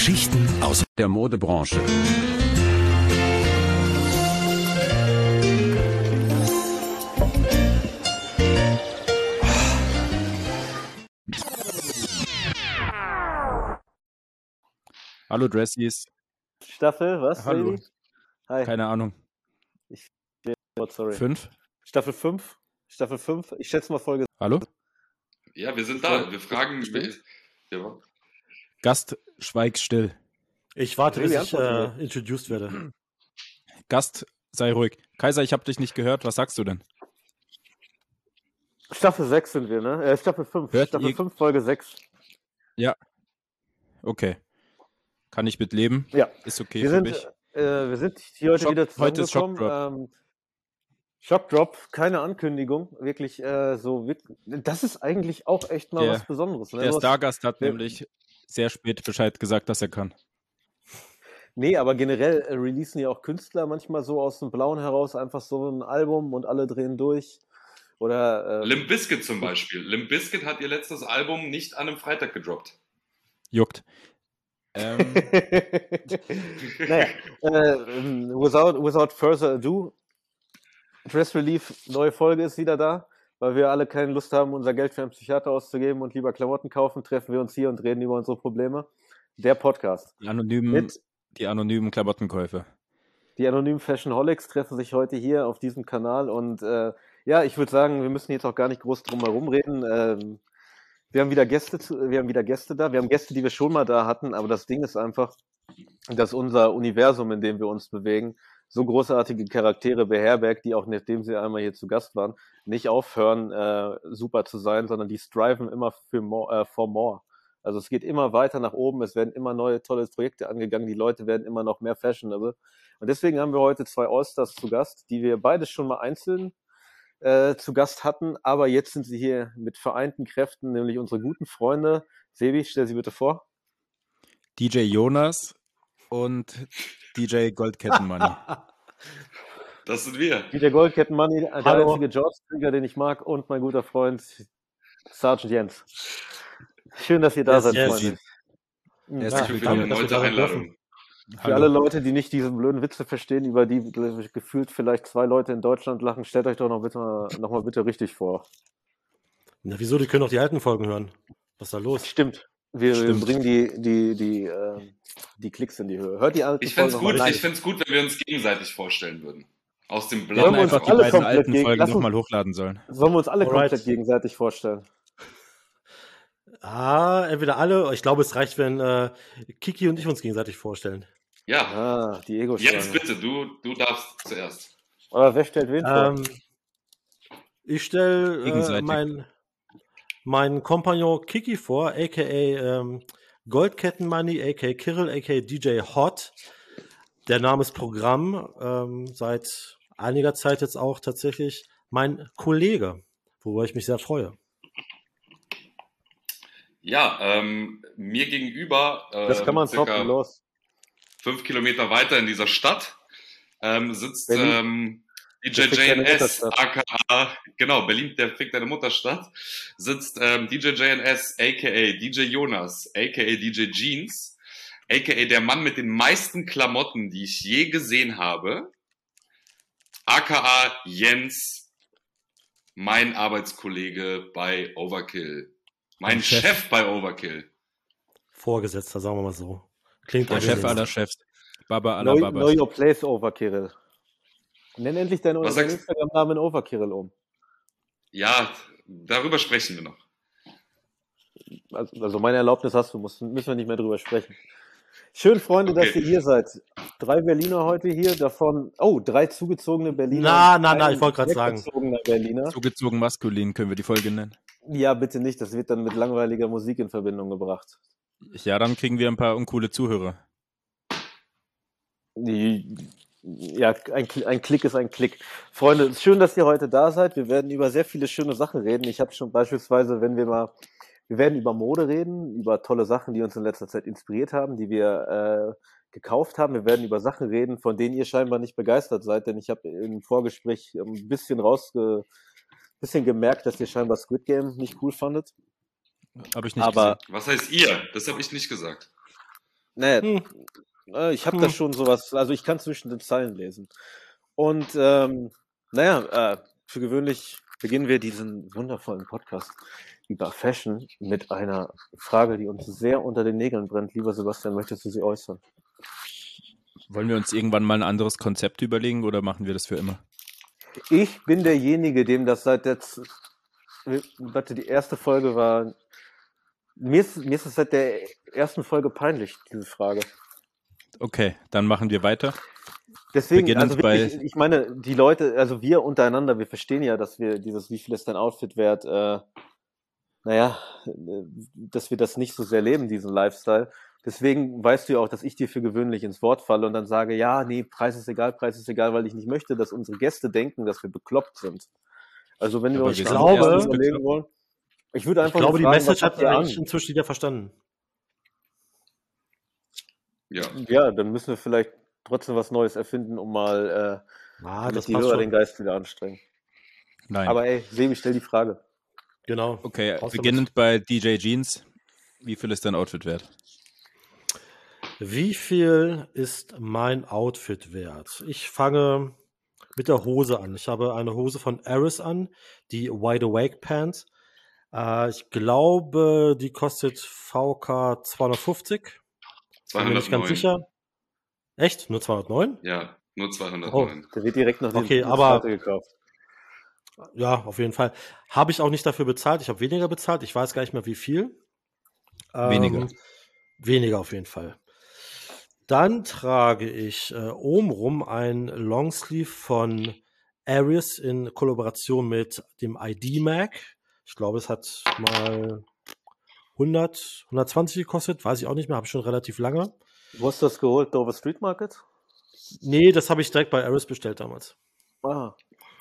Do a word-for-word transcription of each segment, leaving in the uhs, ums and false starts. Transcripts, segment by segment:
Geschichten aus der Modebranche. Hallo Dressies. Staffel, was, Hallo. Baby? Hi. Keine Ahnung. Ich oh, sorry. Fünf? Staffel fünf? Staffel fünf? Ich schätze mal Folge. Hallo? Ja, wir sind da. Wir fragen. Stimmt. Ja. Gast, schweig still. Ich warte, bis Baby, ich antworte äh, introduced werde. Gast, sei ruhig. Kaiser, ich habe dich nicht gehört. Was sagst du denn? Staffel sechs sind wir, ne? Äh, Staffel fünf. Hört Staffel ihr- fünf, Folge sechs. Ja. Okay. Kann ich mit leben? Ja. Ist okay Wir für sind, mich. äh, wir sind hier heute Schock- wieder heute ist zusammengekommen. Ähm, Shockdrop, keine Ankündigung. Wirklich äh, so. wirk- Das ist eigentlich auch echt mal Der- was Besonderes. Ne? Der Du hast- Stargast hat wir- nämlich sehr spät Bescheid gesagt, dass er kann. Nee, aber generell äh, releasen ja auch Künstler manchmal so aus dem Blauen heraus einfach so ein Album und alle drehen durch. Oder äh, Limp Bizkit zum Beispiel. Limp Bizkit hat ihr letztes Album nicht an einem Freitag gedroppt. Juckt. Ähm, naja, äh, without, without further ado, Dress Relief, neue Folge ist wieder da. Weil wir alle keine Lust haben, unser Geld für einen Psychiater auszugeben und lieber Klamotten kaufen, treffen wir uns hier und reden über unsere Probleme. Der Podcast. die anonymen, Mit die anonymen Klamottenkäufe. die anonymen Fashionholics treffen sich heute hier auf diesem Kanal und äh, ja, ich würde sagen, wir müssen jetzt auch gar nicht groß drum herum reden. Ähm, wir haben wieder Gäste, zu, wir haben wieder Gäste da. Wir haben Gäste, die wir schon mal da hatten, aber das Ding ist einfach, dass unser Universum, in dem wir uns bewegen, so großartige Charaktere beherbergt, die auch nachdem sie einmal hier zu Gast waren, nicht aufhören, äh, super zu sein, sondern die striven immer für more, äh, for more. Also es geht immer weiter nach oben, es werden immer neue tolle Projekte angegangen, die Leute werden immer noch mehr fashionable. Und deswegen haben wir heute zwei Allstars zu Gast, die wir beide schon mal einzeln äh, zu Gast hatten, aber jetzt sind sie hier mit vereinten Kräften, nämlich unsere guten Freunde. Sebi, stell sie bitte vor. D J Jonas und D J Goldkettenmoney. Das sind wir. D J Goldketten Money, der Hallo. einzige George-Krieger, den ich mag, und mein guter Freund Sergeant Jens. Schön, dass ihr da Yes, seid, yes. Freunde. Herzlich Danke für die willkommen. dass wir erneute da sein Einladung. Für alle Leute, die nicht diese blöden Witze verstehen, über die ge- gefühlt vielleicht zwei Leute in Deutschland lachen, stellt euch doch noch, bitte, noch mal bitte richtig vor. Na, wieso? Die können doch die alten Folgen hören. Was ist da los? Stimmt. Wir, wir Stimmt. bringen die, die, die, äh, die Klicks in die Höhe. Hört die alten Ich fände es Folgen noch gut, mal rein. ich find's gut, wenn wir uns gegenseitig vorstellen würden. Aus dem Wir Wollen hätten wir uns einfach die alle beiden komplett alten gegen- Folgen lass uns- nochmal hochladen sollen. Sollen wir uns alle Alright. komplett gegenseitig vorstellen? Ah, entweder alle. Ich glaube, es reicht, wenn äh, Kiki und ich uns gegenseitig vorstellen. Ja, Ah, die ego Jens, bitte, du, du darfst zuerst. Aber wer stellt wen vor? Ähm, ich stelle äh, Gegenseitig. meinen mein Kompagnon Kiki vor, aka ähm, Goldkettenmoney, aka Kirill, aka D J Hot. Der Name ist Programm. Ähm, seit einiger Zeit jetzt auch tatsächlich mein Kollege, worüber ich mich sehr freue. Ja, ähm, mir gegenüber, äh, Das kann man circa toppen, los. fünf Kilometer weiter in dieser Stadt, ähm, sitzt Berlin. ähm, D Der J fickt J deine N S, Mutterstadt. aka, genau, Berlin, der fickt deine Mutterstadt, sitzt ähm, D J J N S, aka D J Jonas, aka D J Jeans, aka der Mann mit den meisten Klamotten, die ich je gesehen habe, aka Jens, mein Arbeitskollege bei Overkill, mein Mein Chef. Chef bei Overkill. Vorgesetzter, sagen wir mal so. Klingt Der auch Chef so. aller Chefs. Baba aller Know, Babas. know your place, Overkirill. Nenn endlich deinen Was deinen sagst- Instagram-Namen in Overkirill um. Ja, darüber sprechen wir noch. Also, also meine Erlaubnis hast du, musst, müssen wir nicht mehr drüber sprechen. Schön, Freunde, Okay. dass ihr hier seid. Drei Berliner heute hier, davon, oh, drei zugezogene Berliner. Na, und na, na, ein ich wollte gerade sagen. weggezogener Berliner. Zugezogen maskulin können wir die Folge nennen. Ja, bitte nicht, das wird dann mit langweiliger Musik in Verbindung gebracht. Ja, dann kriegen wir ein paar uncoole Zuhörer. Die, ja, ein, Kli- ein Klick ist ein Klick. Freunde, es ist schön, dass ihr heute da seid. Wir werden über sehr viele schöne Sachen reden. Ich habe schon beispielsweise, wenn wir mal, wir werden über Mode reden, über tolle Sachen, die uns in letzter Zeit inspiriert haben, die wir äh, gekauft haben. Wir werden über Sachen reden, von denen ihr scheinbar nicht begeistert seid, denn ich habe im Vorgespräch ein bisschen rausge, bisschen gemerkt, dass ihr scheinbar Squid Game nicht cool fandet. Habe ich nicht Aber Was heißt ihr? Das habe ich nicht gesagt. naja, Hm. äh, ich habe Hm. da schon sowas, also ich kann zwischen den Zeilen lesen. Und ähm, naja, äh, für gewöhnlich beginnen wir diesen wundervollen Podcast über Fashion mit einer Frage, die uns sehr unter den Nägeln brennt. Lieber Sebastian, möchtest du sie äußern? Wollen wir uns irgendwann mal ein anderes Konzept überlegen oder machen wir das für immer? Ich bin derjenige, dem das seit der, Z- warte, die erste Folge war, mir ist, mir ist es seit der ersten Folge peinlich, diese Frage. Okay, dann machen wir weiter. Deswegen, Beginnend also wirklich, bei- ich meine, die Leute, also wir untereinander, wir verstehen ja, dass wir dieses, wie viel ist dein Outfit wert, äh, naja, äh, dass wir das nicht so sehr leben, diesen Lifestyle. Deswegen weißt du ja auch, dass ich dir für gewöhnlich ins Wort falle und dann sage, ja, nee, Preis ist egal, Preis ist egal, weil ich nicht möchte, dass unsere Gäste denken, dass wir bekloppt sind. Also wenn wir Aber uns wir was sind anderes erstens überlegen bekloppt. wollen, ich würde Ich einfach glaube, nur die fragen, Message was hat habt ihr eigentlich an? inzwischen jeder verstanden. Ja. Ja, dann müssen wir vielleicht trotzdem was Neues erfinden, um mal äh, Ah, damit das die passt Hörer schon. den Geist wieder anstrengen. Nein. Aber ey, Sebi, stell die Frage. Genau. okay, Raus damit. beginnend bei D J Jeans. Wie viel ist dein Outfit wert? Wie viel ist mein Outfit wert? Ich fange mit der Hose an. Ich habe eine Hose von Aris an, die Wide Awake Pants. Äh, ich glaube, die kostet V K zweihundertfünfzig. Bin mir nicht ganz zweihundertneun. sicher. Echt? Nur zweihundertneun? Ja, nur zweihundertneun. Der wird direkt nach dem Okay, dem aber- Zweite gekauft. Ja, auf jeden Fall. Habe ich auch nicht dafür bezahlt. Ich habe weniger bezahlt. Ich weiß gar nicht mehr, wie viel. Weniger. Ähm, weniger auf jeden Fall. Dann trage ich äh, obenrum ein Longsleeve von Aries in Kollaboration mit dem I D-Mac. Ich glaube, es hat mal hundert, hundertzwanzig gekostet. Weiß ich auch nicht mehr. Habe ich schon relativ lange. Wo hast du das geholt? Dover Street Market? Nee, das habe ich direkt bei Aries bestellt damals. Ah,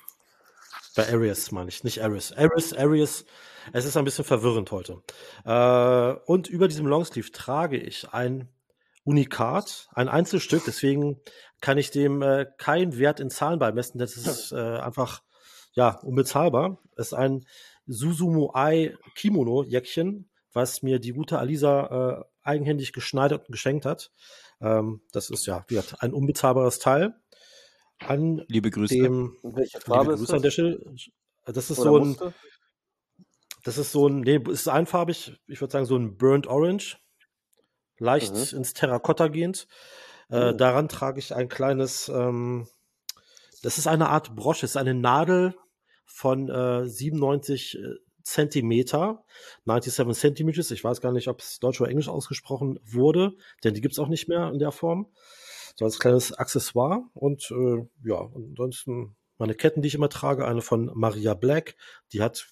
Bei Arius meine ich, nicht Aris. Aris, Arius. Es ist ein bisschen verwirrend heute. Äh, und über diesem Longsleeve trage ich ein Unikat, ein Einzelstück. Deswegen kann ich dem äh, keinen Wert in Zahlen beimessen. Das ist äh, einfach ja unbezahlbar. Es ist ein Susumu-Ai Kimono-Jäckchen, was mir die gute Alisa äh, eigenhändig geschneidert und geschenkt hat. Ähm, das ist ja wie gesagt, ein unbezahlbares Teil. An Liebe Grüße. dem und welche Liebe Farbe ist Grüße an das? der Stelle. Das ist Oder so ein, Muster? das ist so ein, nee, es ist einfarbig, ich würde sagen so ein Burnt Orange, leicht Mhm. ins Terrakotta gehend. Äh, Oh. daran trage ich ein kleines, ähm, das ist eine Art Brosche, es ist eine Nadel von äh, siebenundneunzig äh, Zentimeter, siebenundneunzig Zentimeters. Ich weiß gar nicht, ob es Deutsch oder Englisch ausgesprochen wurde, denn die gibt es auch nicht mehr in der Form. So als kleines Accessoire und äh, ja, ansonsten meine Ketten, die ich immer trage, eine von Maria Black, die hat,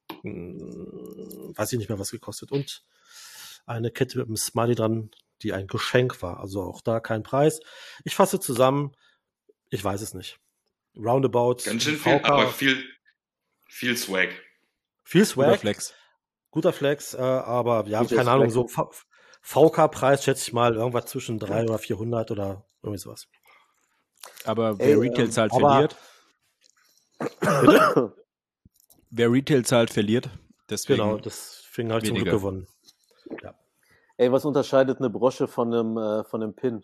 mh, weiß ich nicht mehr, was gekostet und eine Kette mit einem Smiley dran, die ein Geschenk war, also auch da kein Preis. Ich fasse zusammen, ich weiß es nicht. Roundabout. Ganz schön V viel, K, aber viel, viel Swag. viel Guter Swag, Flex. guter Flex, äh, aber ja, Guter keine Ahnung, Swag. so V K-Preis schätze ich mal irgendwas zwischen dreihundert oder vierhundert oder irgendwie sowas. Aber Ey, wer Retail ähm, zahlt, aber- verliert. Wer Retail zahlt, verliert. Deswegen Genau, deswegen habe ich zum weniger. Glück gewonnen. Ey, was unterscheidet eine Brosche von einem, äh, von einem Pin?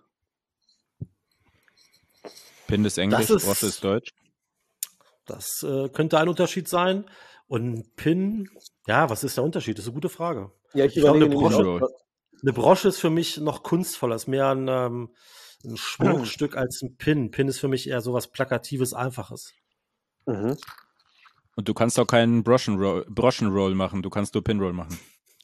Pin ist Englisch, Das ist- Brosche ist Deutsch. Das äh, könnte ein Unterschied sein. Und ein Pin, ja, was ist der Unterschied? Das ist eine gute Frage. Ja, ich Ich glaube, überlege eine nämlich Brosche. auch, Eine Brosche ist für mich noch kunstvoller, ist mehr ein, ähm, ein Schmuckstück als ein Pin. Pin ist für mich eher sowas Plakatives, Einfaches. Mhm. Und du kannst auch keinen Broschenroll, Broschenroll machen, du kannst nur Pinroll machen.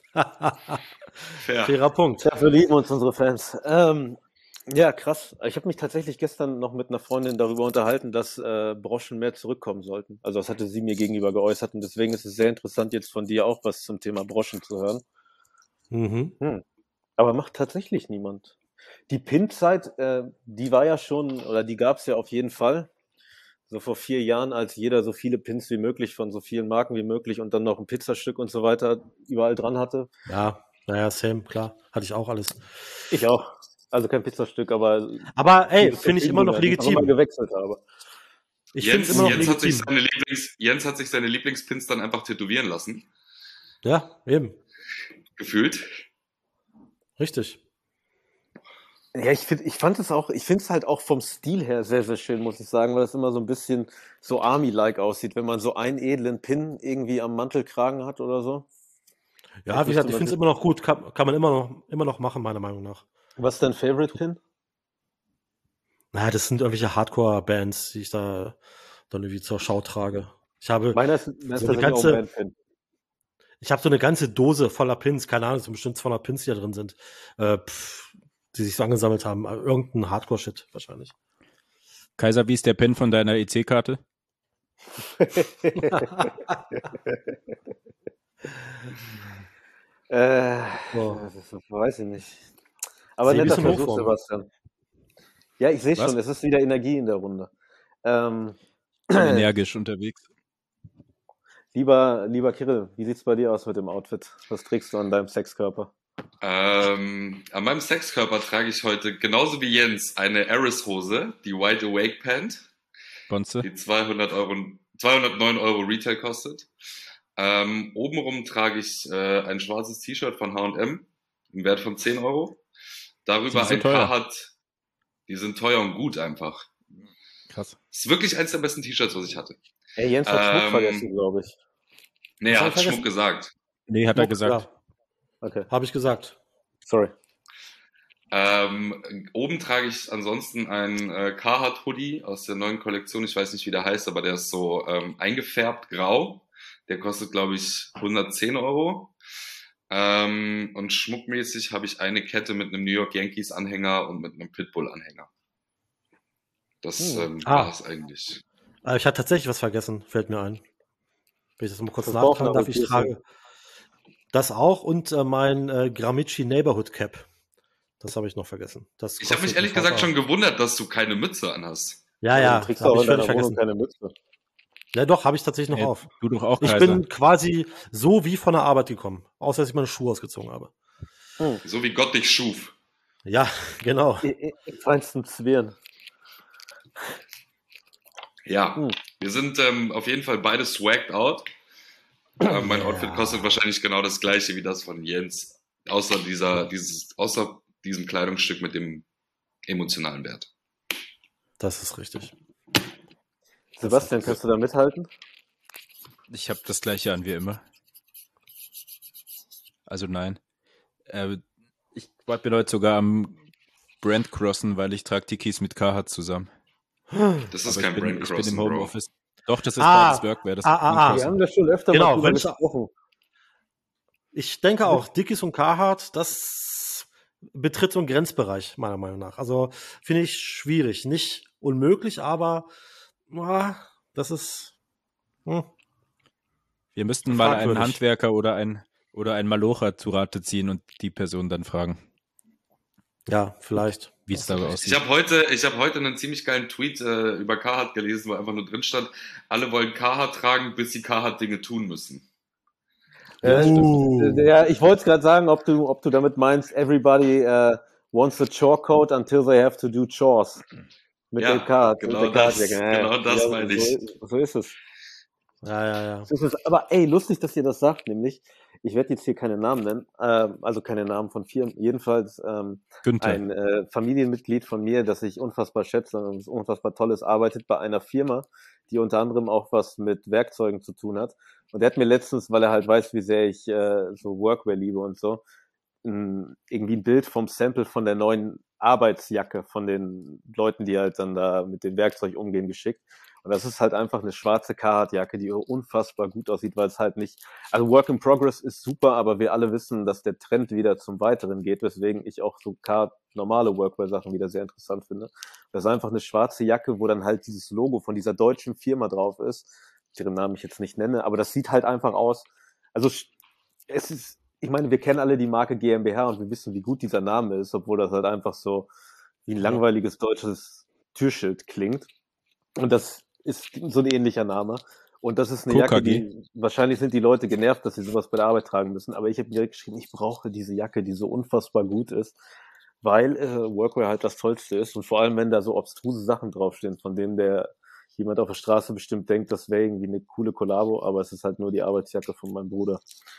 Fair. Fairer Punkt. Dafür lieben uns unsere Fans. Ähm, ja, krass. Ich habe mich tatsächlich gestern noch mit einer Freundin darüber unterhalten, dass äh, Broschen mehr zurückkommen sollten. Also das hatte sie mir gegenüber geäußert und deswegen ist es sehr interessant, jetzt von dir auch was zum Thema Broschen zu hören. Mhm. Aber macht tatsächlich niemand. Die Pin-Zeit, äh, die war ja schon, oder die gab es ja auf jeden Fall. So vor vier Jahren, als jeder so viele Pins wie möglich von so vielen Marken wie möglich und dann noch ein Pizzastück und so weiter überall dran hatte. Ja, naja, same, klar. Hatte ich auch alles. Ich auch. Also kein Pizzastück, aber Aber ey, dieses finde ich immer noch Pin-Dinger, die ich auch immer legitim. gewechselt habe. Ich finde es Jens, immer noch Jens, hat sich legitim. seine Lieblings, Jens hat sich seine Lieblingspins dann einfach tätowieren lassen. Ja, eben. Gefühlt. Richtig. Ja, ich finde, ich fand es auch, ich finde es halt auch vom Stil her sehr, sehr schön, muss ich sagen, weil es immer so ein bisschen so Army-like aussieht, wenn man so einen edlen Pin irgendwie am Mantelkragen hat oder so. Ja, Vielleicht wie gesagt, müsste ich man finde es sich- immer noch gut, kann, kann man immer noch, immer noch machen, meiner Meinung nach. Was ist dein Favorite Pin? Naja, das sind irgendwelche Hardcore-Bands, die ich da dann irgendwie zur Schau trage. Ich habe Meiner ist, meiner ist so eine tatsächlich auch ein ganze, Bandpin. ich habe so eine ganze Dose voller Pins, keine Ahnung, es sind bestimmt zweihundert Pins, die da drin sind, äh, pff, die sich so angesammelt haben. Irgendein Hardcore-Shit wahrscheinlich. Kaiser, wie ist der Pin von deiner E C-Karte? Äh, So. das ist, weiß ich nicht. Aber Sebi netter ist in Versuch, Hochform. Sebastian. Ja, ich sehe Was? schon, es ist wieder Energie in der Runde. Ähm, Energisch unterwegs. lieber, lieber Kirill, wie sieht's bei dir aus mit dem Outfit? Was trägst du an deinem Sexkörper? Ähm, an meinem Sexkörper trage ich heute genauso wie Jens eine Aris-Hose, die Wide Awake Pant, Bonze. die zweihundert Euro, zweihundertneun Euro Retail kostet. Ähm, obenrum trage ich äh, ein schwarzes T-Shirt von H und M im Wert von zehn Euro. Darüber Die sind ein teuer. Carhartt. Die sind teuer und gut einfach. Krass. Das ist wirklich eins der besten T-Shirts, was ich hatte. Ey, Jens hat Schmuck Ähm, vergessen, glaube ich. Nee, Was er hab hat ich vergessen? Schmuck gesagt. Nee, hat er Schmuck, gesagt. Ja, Okay, habe ich gesagt. sorry. Ähm, oben trage ich ansonsten ein äh, Carhartt Hoodie aus der neuen Kollektion. Ich weiß nicht, wie der heißt, aber der ist so ähm, eingefärbt grau. Der kostet, glaube ich, hundertzehn Euro. Ähm, und schmuckmäßig habe ich eine Kette mit einem New York Yankees Anhänger und mit einem Pitbull Anhänger. Das Hm. ähm, Ah. war es eigentlich. Aber ich hatte tatsächlich was vergessen, fällt mir ein. Wenn ich das mal kurz Das nachtragen darf, Bauchnabel ich trage das auch und äh, mein äh, Gramicci Neighborhood Cap. Das habe ich noch vergessen. Das Ich habe mich kostet ehrlich ein gesagt schon Vater- gewundert, dass du keine Mütze anhast. Ja, Aber ja, du trägst habe auch ich in deiner völlig Wohnung vergessen. keine Mütze. Ja, doch, habe ich tatsächlich noch Ey, auf. du doch auch, Ich Kaiser. bin quasi so wie von der Arbeit gekommen, außer dass ich meine Schuhe ausgezogen habe. Hm. So wie Gott dich schuf. Ja, genau. I- i- Im feinsten Zwirn. Ja, Hm. wir sind ähm, auf jeden Fall beide swagged out. Äh, mein Ja. Outfit kostet wahrscheinlich genau das gleiche wie das von Jens. Außer dieser, dieses, außer diesem Kleidungsstück mit dem emotionalen Wert. Das ist richtig. Sebastian, kannst du da mithalten? Ich habe das gleiche an wie immer. Also nein. Äh, ich bin heute sogar am Brand crossen, weil ich trage die Keys mit Carhartt zusammen. Das ist Aber kein ich bin, Brand ich bin Crossing, im Bro. Homeoffice. Doch, das ist Ah, beides Workwear. Das ah, ist ah, ah. Wir Crossen. haben da schon öfter Genau, mal drüber wenn es- gesprochen. Ich denke auch, Dickies und Carhartt, das betritt so einen Grenzbereich, meiner Meinung nach. Also finde ich schwierig. Nicht unmöglich, aber ah, das ist. Hm. Wir müssten mal einen Fragwürdig. Handwerker oder ein oder ein Malocher zu Rate ziehen und die Person dann fragen, Ja, vielleicht. wie es da Ich aussieht. habe heute, ich habe heute einen ziemlich geilen Tweet äh, über Carhartt gelesen, wo einfach nur drin stand, alle wollen Carhartt tragen, bis sie Carhartt Dinge tun müssen. Äh, Uh. Ja, ich wollte gerade sagen, ob du, ob du damit meinst, everybody uh, wants a chore code until they have to do chores. Mit Ja, der Card. genau mit der das- Card, ja, genau das ja, meine so, ich. ist- So ist es. Ja, ja, ja. So ist es. Aber ey, lustig, dass ihr das sagt, nämlich, ich werde jetzt hier keine Namen nennen, ähm, also keine Namen von Firmen, jedenfalls ähm, Günther. ein äh, Familienmitglied von mir, das ich unfassbar schätze und das unfassbar toll ist, arbeitet bei einer Firma, die unter anderem auch was mit Werkzeugen zu tun hat. Und der hat mir letztens, weil er halt weiß, wie sehr ich äh, so Workwear liebe und so, ein, irgendwie ein Bild vom Sample von der neuen Arbeitsjacke von den Leuten, die halt dann da mit dem Werkzeug umgehen, geschickt. Und das ist halt einfach eine schwarze Carhartt-Jacke, die unfassbar gut aussieht, weil es halt nicht, also Work in Progress ist super, aber wir alle wissen, dass der Trend wieder zum Weiteren geht, weswegen ich auch so Carhartt normale Workwear-Sachen wieder sehr interessant finde. Das ist einfach eine schwarze Jacke, wo dann halt dieses Logo von dieser deutschen Firma drauf ist, deren Namen ich jetzt nicht nenne, aber das sieht halt einfach aus, also es ist, ich meine, wir kennen alle die Marke GmbH und wir wissen, wie gut dieser Name ist, obwohl das halt einfach so wie ein langweiliges deutsches Türschild klingt. Und das ist so ein ähnlicher Name. Und das ist eine K Jacke, K G. die, wahrscheinlich sind die Leute genervt, dass sie sowas bei der Arbeit tragen müssen, aber ich habe direkt geschrieben, ich brauche diese Jacke, die so unfassbar gut ist, weil äh, Workwear halt das Tollste ist und vor allem, wenn da so abstruse Sachen draufstehen, von denen der jemand auf der Straße bestimmt denkt, das wäre irgendwie eine coole Kollabo, aber es ist halt nur die Arbeitsjacke von meinem Bruder.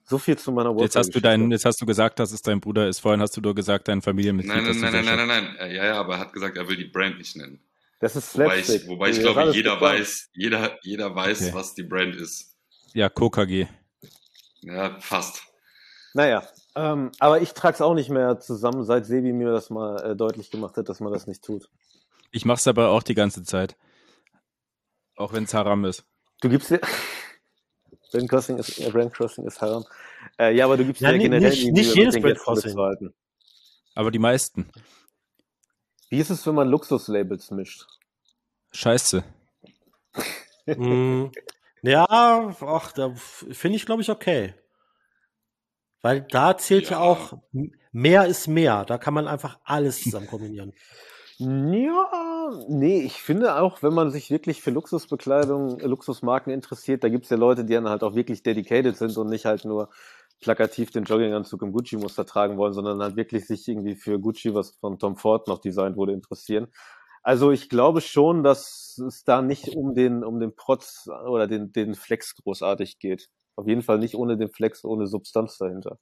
So viel zu meiner Jetzt hast du Worldtour-Geschichte. deinen, jetzt hast du gesagt, dass es dein Bruder ist. Vorhin hast du nur gesagt, dein Familienmitglied. Nein, nein, das nein, du nein, sehr nein, nein, nein. Ja, ja, aber er hat gesagt, er will die Brand nicht nennen. Das ist Wobei Slapstick. ich, wobei ich Das ist glaube, alles jeder geplant. weiß, jeder, jeder weiß, Okay. was die Brand ist. Ja, K K G. Ja, fast. Naja, ähm, aber ich trage es auch nicht mehr zusammen, seit Sebi mir das mal äh, deutlich gemacht hat, dass man das nicht tut. Ich mach's aber auch die ganze Zeit. Auch wenn es Haram ist. Du gibst dir... Brand Crossing ist, äh, Brand Crossing ist Haram. Äh, ja, aber du gibst Ja, dir nicht- generell nicht- nie nicht Mühe, jedes mit den Brand Gästen Crossing. mitzuhalten. Aber die meisten. Wie ist es, wenn man Luxuslabels mischt? Scheiße. Mm, ja, ach, da f- finde ich, glaube ich, okay. Weil da zählt ja, Ja. auch, m- mehr ist mehr. Da kann man einfach alles zusammen kombinieren. Ja, nee, ich finde auch, wenn man sich wirklich für Luxusbekleidung, äh, Luxusmarken interessiert, da gibt es ja Leute, die dann halt auch wirklich dedicated sind und nicht halt nur plakativ den Jogginganzug im Gucci-Muster tragen wollen, sondern halt wirklich sich irgendwie für Gucci, was von Tom Ford noch designt wurde, interessieren. Also ich glaube schon, dass es da nicht um den, um den Protz oder den, den Flex großartig geht. Auf jeden Fall nicht ohne den Flex, ohne Substanz dahinter.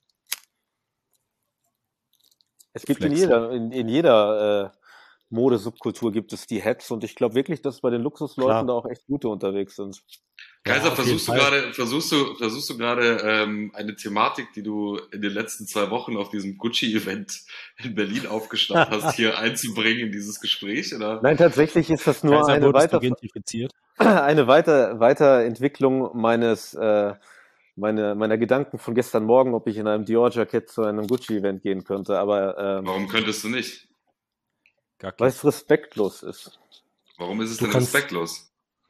Es gibt in Flex. jeder, in, in jeder äh, Modesubkultur gibt es die Hats und ich glaube wirklich, dass bei den Luxusleuten Klar. da auch echt gute unterwegs sind. Kaiser, auf versuchst du jeden Fall. gerade, versuchst du, versuchst du gerade ähm, eine Thematik, die du in den letzten zwei Wochen auf diesem Gucci-Event in Berlin aufgeschnappt hast, hier einzubringen in dieses Gespräch, oder? Nein, tatsächlich ist das nur Kaiser, eine, wurdest du Weiter gentrifiziert? eine Weiter Weiterentwicklung meines äh, meine, meiner Gedanken von gestern Morgen, ob ich in einem Dior-Jackett zu einem Gucci-Event gehen könnte, aber ähm, Warum könntest du nicht? Gacki. weil es respektlos ist. Warum ist es Du denn kannst- respektlos?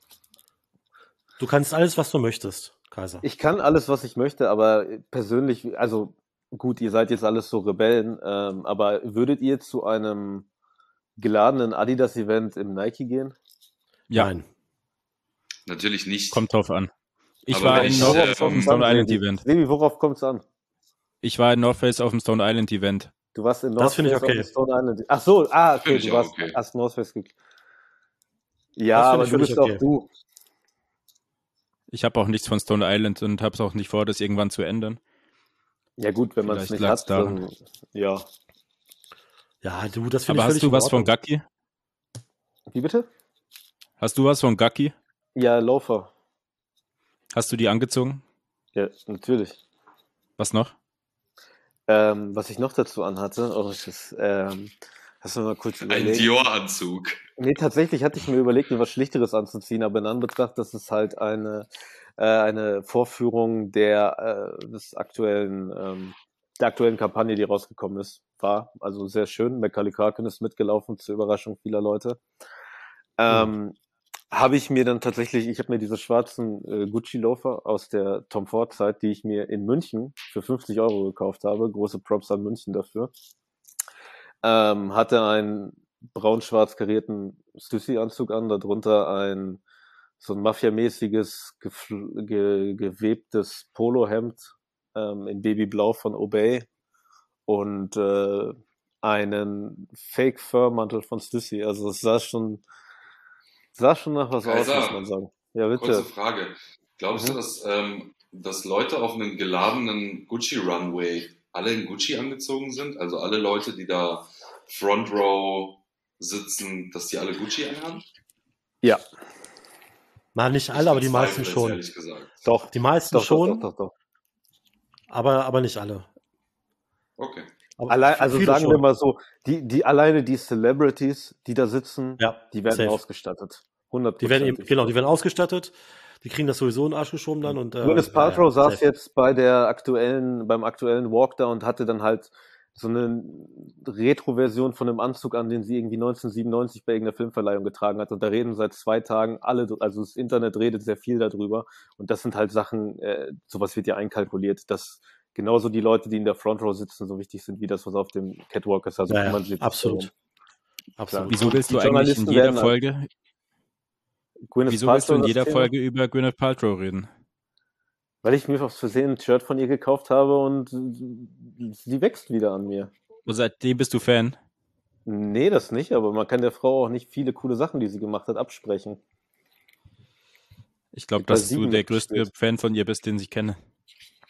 Du kannst alles, was du möchtest, Kaiser. Ich kann alles, was ich möchte, aber persönlich, also gut, ihr seid jetzt alles so Rebellen, ähm, aber würdet ihr zu einem geladenen Adidas-Event im Nike gehen? Ja, Nein. Natürlich nicht. kommt drauf an. Ich Aber war wenn in ich, North äh, Face auf dem kommt's Stone an, Island Sebi? Event. Sebi, worauf kommt es an? Ich war in North Face auf dem Stone Island Event. Du warst in Das North finde ich Face auf okay. dem Stone Island. Ach so, ah, okay, Finde ich du auch warst, okay. hast North Face gekriegt. Ja, Das finde aber ich du völlig bist okay. auch du. Ich habe auch nichts von Stone Island und habe es auch nicht vor, das irgendwann zu ändern. Ja gut, wenn man es Vielleicht nicht lag's hat, daran. dann ja. Ja, du, das finde Aber ich hast völlig du in was von Ordnung. Gacki? Wie bitte? Hast du was von Gacki? Ja, Laufer. Hast du die angezogen? Ja, natürlich. Was noch? Ähm, was ich noch dazu anhatte, oh, das ist, ähm, hast du mal kurz Ein überlegt? Dior-Anzug. Nee, tatsächlich hatte ich mir überlegt, mir was Schlichteres anzuziehen, aber in Anbetracht, dass es halt eine, äh, eine Vorführung der, äh, des aktuellen, ähm, der aktuellen Kampagne, die rausgekommen ist, war. Also sehr schön. Macaulay Culkin ist mitgelaufen, zur Überraschung vieler Leute. Ähm, habe ich mir dann tatsächlich, ich habe mir diese schwarzen äh, Gucci-Loafer aus der Tom Ford-Zeit, die ich mir in München für fünfzig Euro gekauft habe, große Props an München dafür, ähm, hatte einen braun-schwarz karierten Stussy-Anzug an, darunter ein so ein Mafia-mäßiges, gefl- ge gewebtes Polohemd ähm, in Babyblau von Obey und äh, einen Fake-Fur-Mantel von Stussy. Also es sah schon, sah schon nach was aus, Kaiser, muss man sagen. Ja, Kurze bitte. Frage. Glaubst Mhm. du, dass, ähm, dass Leute auf einen geladenen Gucci-Runway alle in Gucci angezogen sind? Also alle Leute, die da Front Row sitzen, dass die alle Gucci anhaben? Ja, Na, nicht Ich alle, aber die bezweifle meisten es, schon. ehrlich gesagt. doch. Die meisten Doch, doch, schon, doch, doch, doch. aber, aber nicht alle. Okay. Aber Allein, f- also viele sagen wir schon. mal so, die, die alleine die Celebrities, die da sitzen, Ja, die werden safe. ausgestattet. hundert Die werden eben, Prozent. genau, die werden ausgestattet. Die kriegen das sowieso in den Arsch geschoben dann und äh, Gwyneth ja, Paltrow ja, saß safe. jetzt bei der aktuellen, beim aktuellen Walk da und hatte dann halt so eine Retro-Version von einem Anzug an, den sie irgendwie neunzehnhundertsiebenundneunzig bei irgendeiner Filmverleihung getragen hat. Und da reden seit zwei Tagen alle, also das Internet redet sehr viel darüber. Und das sind halt Sachen, äh, sowas wird ja einkalkuliert, dass genauso die Leute, die in der Front Row sitzen, so wichtig sind wie das, was auf dem Catwalk ist. Also Ja, ja, kümmern sie sich absolut. darum. Absolut. Wieso willst Die du eigentlich in Journalisten jeder werden halt- Folge, Gwyneth wieso willst du in Paltrow, das jeder Thema? Folge über Gwyneth Paltrow reden? Weil ich mir aus Versehen ein Shirt von ihr gekauft habe und sie wächst wieder an mir. Und seitdem bist du Fan? Nee, das nicht, aber man kann der Frau auch nicht viele coole Sachen, die sie gemacht hat, absprechen. Ich glaube, Bei dass du sieben der größte mitgespielt. Fan von ihr bist, den ich kenne.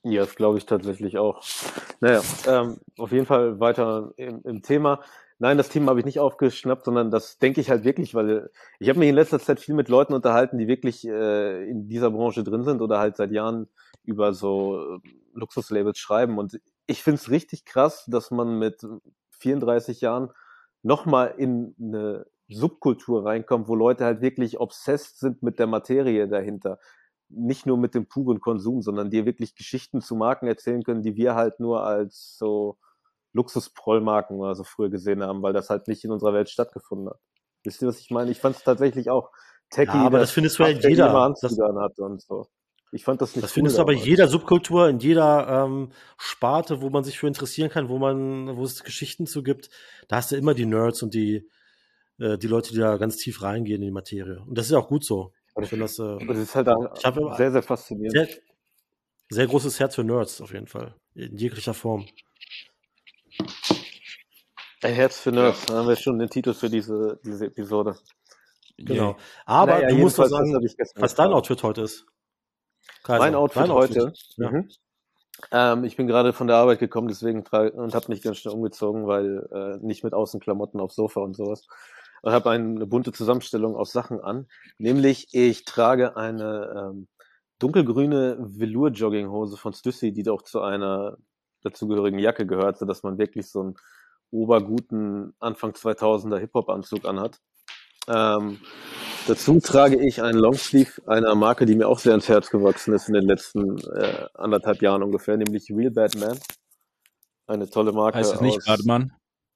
Ja, das glaube ich tatsächlich auch. Naja, ähm, auf jeden Fall weiter im, im Thema. Nein, das Thema habe ich nicht aufgeschnappt, sondern das denke ich halt wirklich, weil ich habe mich in letzter Zeit viel mit Leuten unterhalten, die wirklich äh, in dieser Branche drin sind oder halt seit Jahren über so äh, Luxuslabels schreiben. Und ich finde es richtig krass, dass man mit vierunddreißig Jahren nochmal in eine Subkultur reinkommt, wo Leute halt wirklich obsessed sind mit der Materie dahinter. Nicht nur mit dem puren Konsum, sondern dir wirklich Geschichten zu Marken erzählen können, die wir halt nur als so Luxusprollmarken oder so früher gesehen haben, weil das halt nicht in unserer Welt stattgefunden hat. Wisst ihr, was ich meine? Ich fand es tatsächlich auch tacky, Ja, aber das findest du ja in jeder. Das, hat und so. Ich fand das nicht Das cool, findest du aber in damals. jeder Subkultur, in jeder ähm, Sparte, wo man sich für interessieren kann, wo man, wo es Geschichten zu gibt. Da hast du immer die Nerds und die äh, die Leute, die da ganz tief reingehen in die Materie. Und das ist ja auch gut so. Ich finde das, äh, Und das ist halt auch ich habe immer sehr, sehr faszinierend. sehr, sehr großes Herz für Nerds auf jeden Fall. In jeglicher Form. Ein Herz für Nerds, da haben wir schon den Titel für diese, diese Episode. Genau. Yay. Aber Naja, du musst doch jedenfalls, das sagen, habe ich gestern was dein getan. Outfit heute ist. Kaiser, Mein Outfit dein heute. Ja. Mhm. Ähm, ich bin gerade von der Arbeit gekommen, deswegen trage und habe mich ganz schnell umgezogen, weil äh, nicht mit Außenklamotten aufs Sofa und sowas. Und habe eine bunte Zusammenstellung aus Sachen an. Nämlich, ich trage eine ähm, dunkelgrüne Velour-Jogginghose von Stüssy, die doch zu einer dazugehörigen Jacke gehört, sodass man wirklich so einen oberguten Anfang zweitausender Hip-Hop-Anzug anhat. Ähm, dazu trage ich einen Longsleeve einer Marke, die mir auch sehr ans Herz gewachsen ist in den letzten äh, anderthalb Jahren ungefähr, nämlich Real Batman. Eine tolle Marke. Heißt es nicht aus, Batman?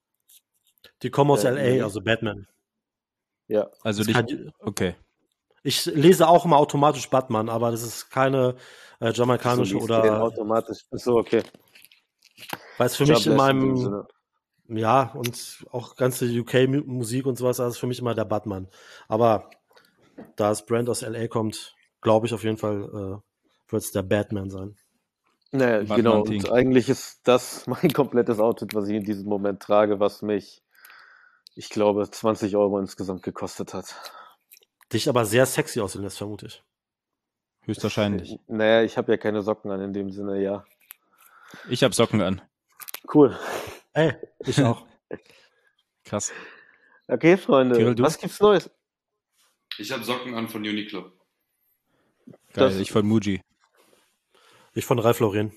Die kommen aus Äh, L A, nee. also Batman. Ja, Also Das nicht. kann- Okay. Ich lese auch immer automatisch Batman, aber das ist keine äh, so jamaikanische liest du den oder, automatisch. So, okay. weil es für God mich in bless in dem meinem, Sinne. ja, und auch ganze U K-Musik und sowas, das ist für mich immer der Batman. Aber da das Brand aus L A kommt, glaube ich auf jeden Fall, äh, wird es der Batman sein. Naja, Batman genau. Ting. Und eigentlich ist das mein komplettes Outfit, was ich in diesem Moment trage, was mich, ich glaube, zwanzig Euro insgesamt gekostet hat. Dich aber sehr sexy aussehen lässt, vermute ich. Höchstwahrscheinlich. Naja, ich habe ja keine Socken an in dem Sinne, ja. Ich habe Socken an. Cool. Ey, ich auch. Krass. Okay, Freunde, Kirill, du? was gibt's Neues? Ich habe Socken an von Uniqlo. Geil. Das- Ich von Muji. Ich von Ralph Lauren.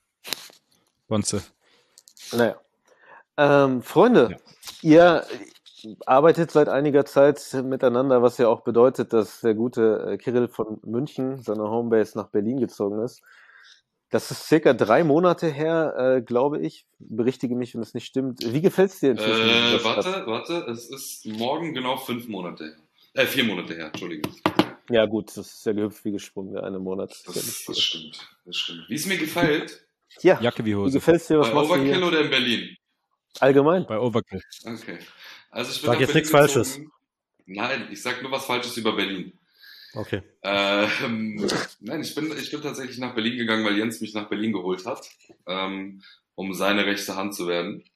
Bonze. Naja. Ähm, Freunde, ihr arbeitet seit einiger Zeit miteinander, was ja auch bedeutet, dass der gute äh, Kirill von München, seine Homebase, nach Berlin gezogen ist. Das ist circa drei Monate her, äh, glaube ich. Berichtige mich, wenn es nicht stimmt. Wie gefällt's dir inzwischen? Äh, das warte, warte, es ist morgen genau fünf Monate her. Äh, vier Monate her, Entschuldigung. Ja gut, das ist ja gehüpft wie gesprungen, der eine Monat. Das ist ja Das, nicht das viel. stimmt, das stimmt. Wie es mir gefällt, Ja, Jacke wie wie Hose. gefällt's dir? Was bei machst du Overkill hier? oder in Berlin? Allgemein? Bei Overkill. Okay. Also ich bin Sag nach jetzt Berlin nichts Falsches. gezogen. Nein, ich sag nur was Falsches über Berlin. Okay. Ähm, nein, ich bin, ich bin tatsächlich nach Berlin gegangen, weil Jens mich nach Berlin geholt hat, ähm, um seine rechte Hand zu werden.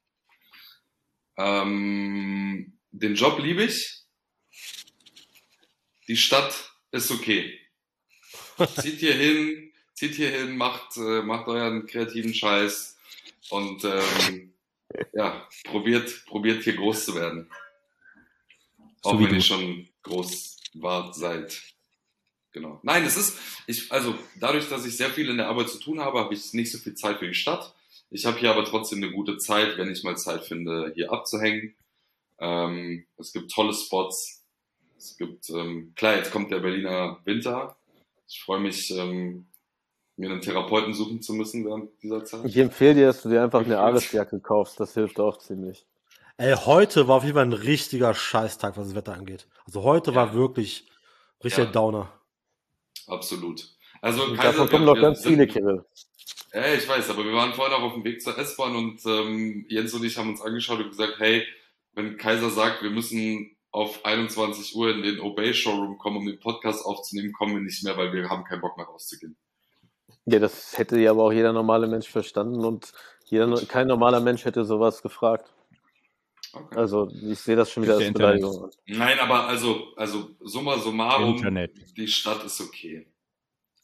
Ähm, den Job liebe ich. Die Stadt ist okay. Zieht hier hin, zieht hier hin, macht, äh, macht euren kreativen Scheiß und ähm, ja, probiert, probiert hier groß zu werden. So Auch wie wenn du. ihr schon groß wart seid. Genau. Nein, es ist, ich, also dadurch, dass ich sehr viel in der Arbeit zu tun habe, habe ich nicht so viel Zeit für die Stadt. Ich habe hier aber trotzdem eine gute Zeit, wenn ich mal Zeit finde, hier abzuhängen. Ähm, es gibt tolle Spots. Es gibt, ähm, klar, jetzt kommt der Berliner Winter. Ich freue mich, ähm, mir einen Therapeuten suchen zu müssen während dieser Zeit. Ich empfehle dir, dass du dir einfach eine Aresjacke kaufst. Das hilft auch ziemlich. Ey, heute war auf jeden Fall ein richtiger Scheißtag, was das Wetter angeht. Also heute Ja. war wirklich richtig Ja. Downer. Absolut. Also Und Kaiser, davon kommen wir- noch wir ganz sind- viele, Kirill. Ja, ich weiß, aber wir waren vorhin auch auf dem Weg zur S-Bahn und ähm, Jens und ich haben uns angeschaut und gesagt, hey, wenn Kaiser sagt, wir müssen auf einundzwanzig Uhr in den Obey Showroom kommen, um den Podcast aufzunehmen, kommen wir nicht mehr, weil wir haben keinen Bock mehr rauszugehen. Ja, das hätte ja aber auch jeder normale Mensch verstanden und jeder, kein normaler Mensch hätte sowas gefragt. Okay. Also ich sehe das schon wieder Gibt als ja Internet. Beleidigung an. Nein, aber also, also summa summarum, Internet. die Stadt ist okay.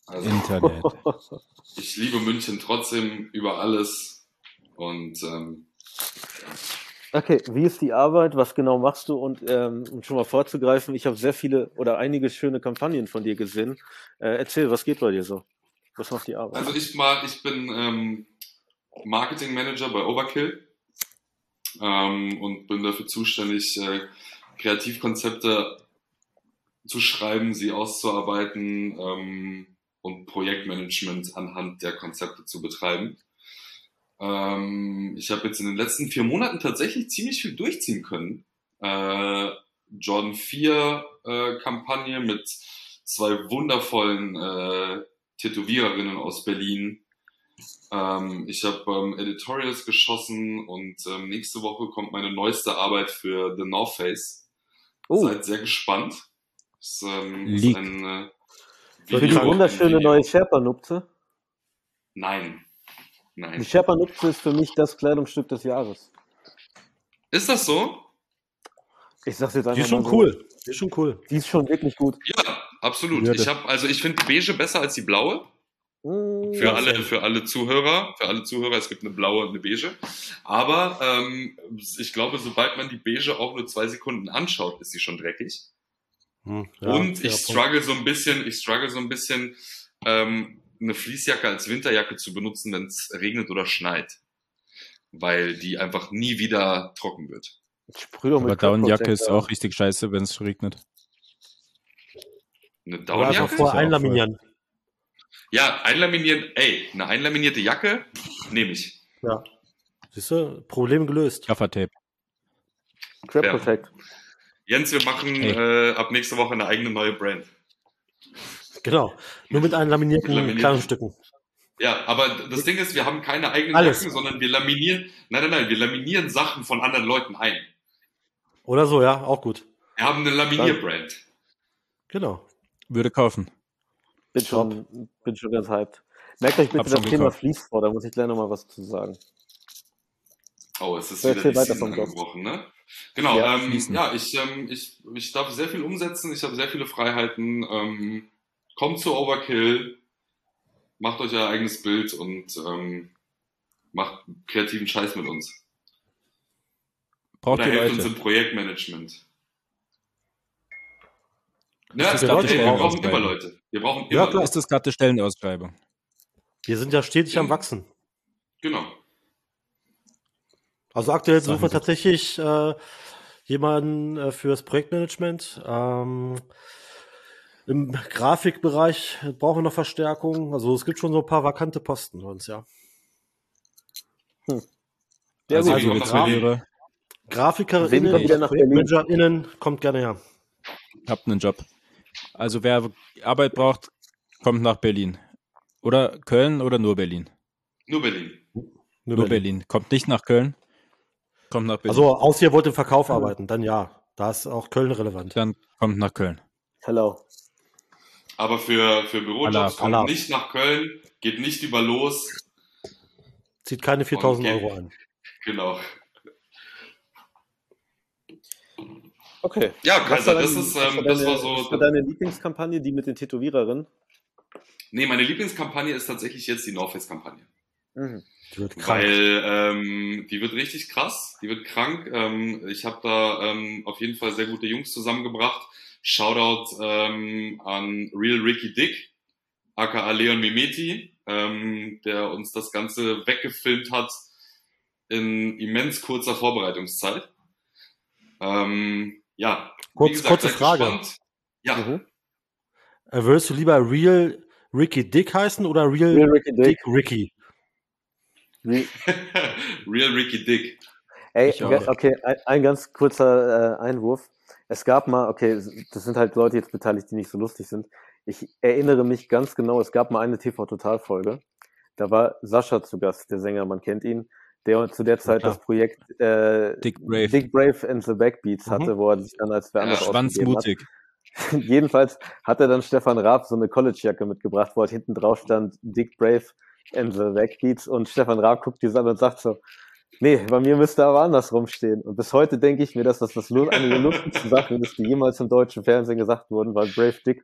Also Internet. ich liebe München trotzdem über alles. Und ähm, Okay, wie ist die Arbeit? Was genau machst du? Und ähm, um schon mal vorzugreifen, ich habe sehr viele oder einige schöne Kampagnen von dir gesehen. Äh, erzähl, was geht bei dir so? Was macht die Arbeit? also ich mal, ich bin ähm, Marketing Manager bei Overkill ähm, und bin dafür zuständig, äh, Kreativkonzepte zu schreiben, sie auszuarbeiten ähm, und Projektmanagement anhand der Konzepte zu betreiben. Ähm, ich habe jetzt in den letzten vier Monaten tatsächlich ziemlich viel durchziehen können. Äh, Jordan vier äh, Kampagne mit zwei wundervollen äh, Tätowiererinnen aus Berlin. Ähm, ich habe ähm, Editorials geschossen und ähm, nächste Woche kommt meine neueste Arbeit für The North Face. Oh, Seid sehr gespannt. Es ähm, ist Leak. ein äh, für die Video- wunderschöne Video. neue Sherpa-Nupze. Nein, Die nein. Sherpa-Nupze ist für mich das Kleidungsstück des Jahres. Ist das so? Ich sag's jetzt Die einfach ist schon mal so. cool. Die ist schon cool. Die ist schon wirklich gut. Ja, absolut. Würde. Ich habe, also ich finde die beige besser als die blaue. Mm, Für Ja, alle, same. für alle Zuhörer, für alle Zuhörer, es gibt eine blaue und eine beige. Aber ähm, ich glaube, sobald man die beige auch nur zwei Sekunden anschaut, ist sie schon dreckig. Hm, ja, und fairer ich Punkt. struggle so ein bisschen, ich struggle so ein bisschen, ähm, eine Fließjacke als Winterjacke zu benutzen, wenn es regnet oder schneit. Weil die einfach nie wieder trocken wird. Sprüh doch mit Aber Downjacke Crop ist Protector. auch richtig scheiße, wenn es regnet. Eine Oder einfach Downjacke? vorher ja auch einlaminieren. Ja, einlaminieren, ey, eine einlaminierte Jacke nehme ich. Ja. Siehst du, Problem gelöst. Gaffertape. Crop Fair. Protect. Jens, wir machen Hey. äh, ab nächste Woche eine eigene neue Brand. Genau. Nur mit einlaminierten Mit laminierten. Kleidungsstücken. Ja, aber das Ding ist, wir haben keine eigenen Alles. Jacken, sondern wir laminieren, nein, nein, nein, wir laminieren Sachen von anderen Leuten ein. Oder so, ja, auch gut. Wir haben eine Laminierbrand. Genau. Würde kaufen. Bin schon, bin schon ganz hyped. Merkt euch bitte Hab das schon Thema gekauft. Fleece vor, da muss ich gleich nochmal was zu sagen. Oh, es ist So, wieder erzähl die weiter Season vom Job. angebrochen, ne? Genau, Ja, ähm, fließen. ja, ich, ähm, ich, ich darf sehr viel umsetzen, ich habe sehr viele Freiheiten. Ähm, kommt zu Overkill, macht euch euer eigenes Bild und ähm, macht kreativen Scheiß mit uns. Braucht Oder ihr helft uns Leute? im Projektmanagement. Ist Ja, das gerade okay, die wir brauchen immer Stellenausschreibung? Leute. Wir brauchen Ja, immer klar. Ist das gerade die Stellenausschreibung? Wir sind ja stetig am Wachsen. Genau. Also aktuell Sagen suchen wir Sie. tatsächlich äh, jemanden äh, fürs Projektmanagement. Ähm, Im Grafikbereich brauchen wir noch Verstärkung. Also es gibt schon so ein paar vakante Posten bei uns, ja. Ja, Also, gut. Also, liebe Graf- Zuhörer, Sehen GrafikerInnen, wir wieder nach Berlin. ProjektmanagerInnen, kommt gerne her. habt einen Job. Also wer Arbeit braucht, kommt nach Berlin. Oder Köln oder nur Berlin? Nur Berlin. Nur Berlin. Kommt nicht nach Köln, kommt nach Berlin. Also aus ihr wollt im Verkauf arbeiten, dann ja. Da ist auch Köln relevant. Dann kommt nach Köln. Hello. Aber für, für Bürojobs Allah, kommt Allah. nicht nach Köln, geht nicht über los. Zieht keine viertausend Okay. Euro ein. Genau. Okay. Ja, Was Kaiser, war das dein- ist, was war ähm, das deine- war was so. war deine Lieblingskampagne, die mit den Tätowiererinnen? Nee, meine Lieblingskampagne ist tatsächlich jetzt die North Face Kampagne. Mhm. Die wird krank. Weil ähm, die wird richtig krass, die wird krank. Ähm, ich habe da ähm, auf jeden Fall sehr gute Jungs zusammengebracht. Shoutout ähm, an Real Ricky Dick, aka Leon Mimeti, ähm, der uns das Ganze weggefilmt hat in immens kurzer Vorbereitungszeit. Ähm, ja, Kurz- wie gesagt, kurze seid Frage. gespannt. Ja, Mhm. Äh, würdest du lieber Real Ricky Dick heißen oder Real, Real Ricky Dick. Dick. Ricky? Re Real Ricky Dick. Ey, Ich auch. ge- okay, ein, ein ganz kurzer äh, Einwurf. Es gab mal, okay, das sind halt Leute jetzt beteiligt, die nicht so lustig sind. Ich erinnere mich ganz genau, es gab mal eine T V-Total-Folge. Da war Sascha zu Gast, der Sänger, man kennt ihn, der zu der Zeit klar. das Projekt äh, Dick Brave. Dick Brave and the Backbeats Mhm. hatte, wo er sich dann als wer Ja, anders ausgegeben hat. Schwanzmutig. Jedenfalls hat er dann Stefan Raab so eine College-Jacke mitgebracht, wo halt hinten drauf stand Dick Brave and the Backbeats und Stefan Raab guckt die an und sagt so, nee, bei mir müsste aber andersrum stehen. Und bis heute denke ich mir, dass das, das lu- eine der lustigsten Sachen ist, die jemals im deutschen Fernsehen gesagt wurden, weil Brave Dick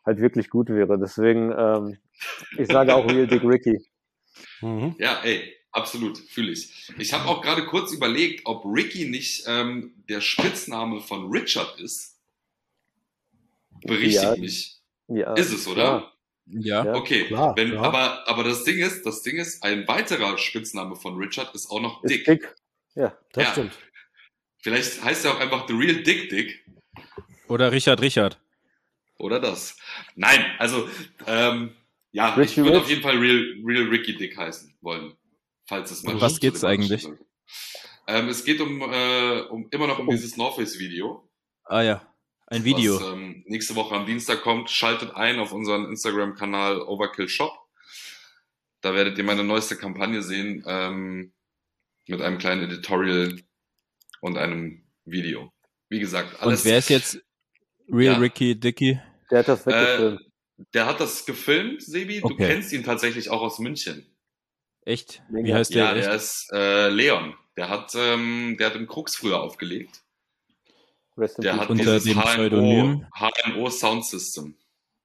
halt wirklich gut wäre. Deswegen, ähm, ich sage auch Real Dick Ricky. Mhm. Ja, ey, absolut, fühle ich. Ich habe auch gerade kurz überlegt, ob Ricky nicht ähm, der Spitzname von Richard ist. Berichtigt Ja. mich. Ja, Ist es, oder? klar. Ja. Ja. Okay, klar, wenn, ja. aber, aber das Ding ist, das Ding ist, ein weiterer Spitzname von Richard ist auch noch Ist Dick. dick. Ja. Das Ja. stimmt. Vielleicht heißt er auch einfach The Real Dick Dick. Oder Richard Richard. Oder das. Nein, also, ähm, ja, Richie ich würde Rich. auf jeden Fall Real, Real Ricky Dick heißen wollen. Falls es mal Um was zu geht's dem eigentlich? Anschluss- Ähm, es geht um, äh, um immer noch um Oh. dieses North Face Video. Ah ja, ein Video. Was ähm, nächste Woche am Dienstag kommt. Schaltet ein auf unseren Instagram-Kanal Overkill Shop. Da werdet ihr meine neueste Kampagne sehen, ähm, mit einem kleinen Editorial und einem Video. Wie gesagt, alles. Und wer ist jetzt Real Ja. Ricky Dicky? Der hat das Äh, weggefilmt. der hat das gefilmt, Sebi. Du Okay. kennst ihn tatsächlich auch aus München. Echt? Mega. Wie heißt der? Ja, echt? der ist äh, Leon. Der hat, ähm, der hat im Krux früher aufgelegt. Rest in Der peace. hat Unter dieses dem H M O, Pseudonym? H M O Sound System.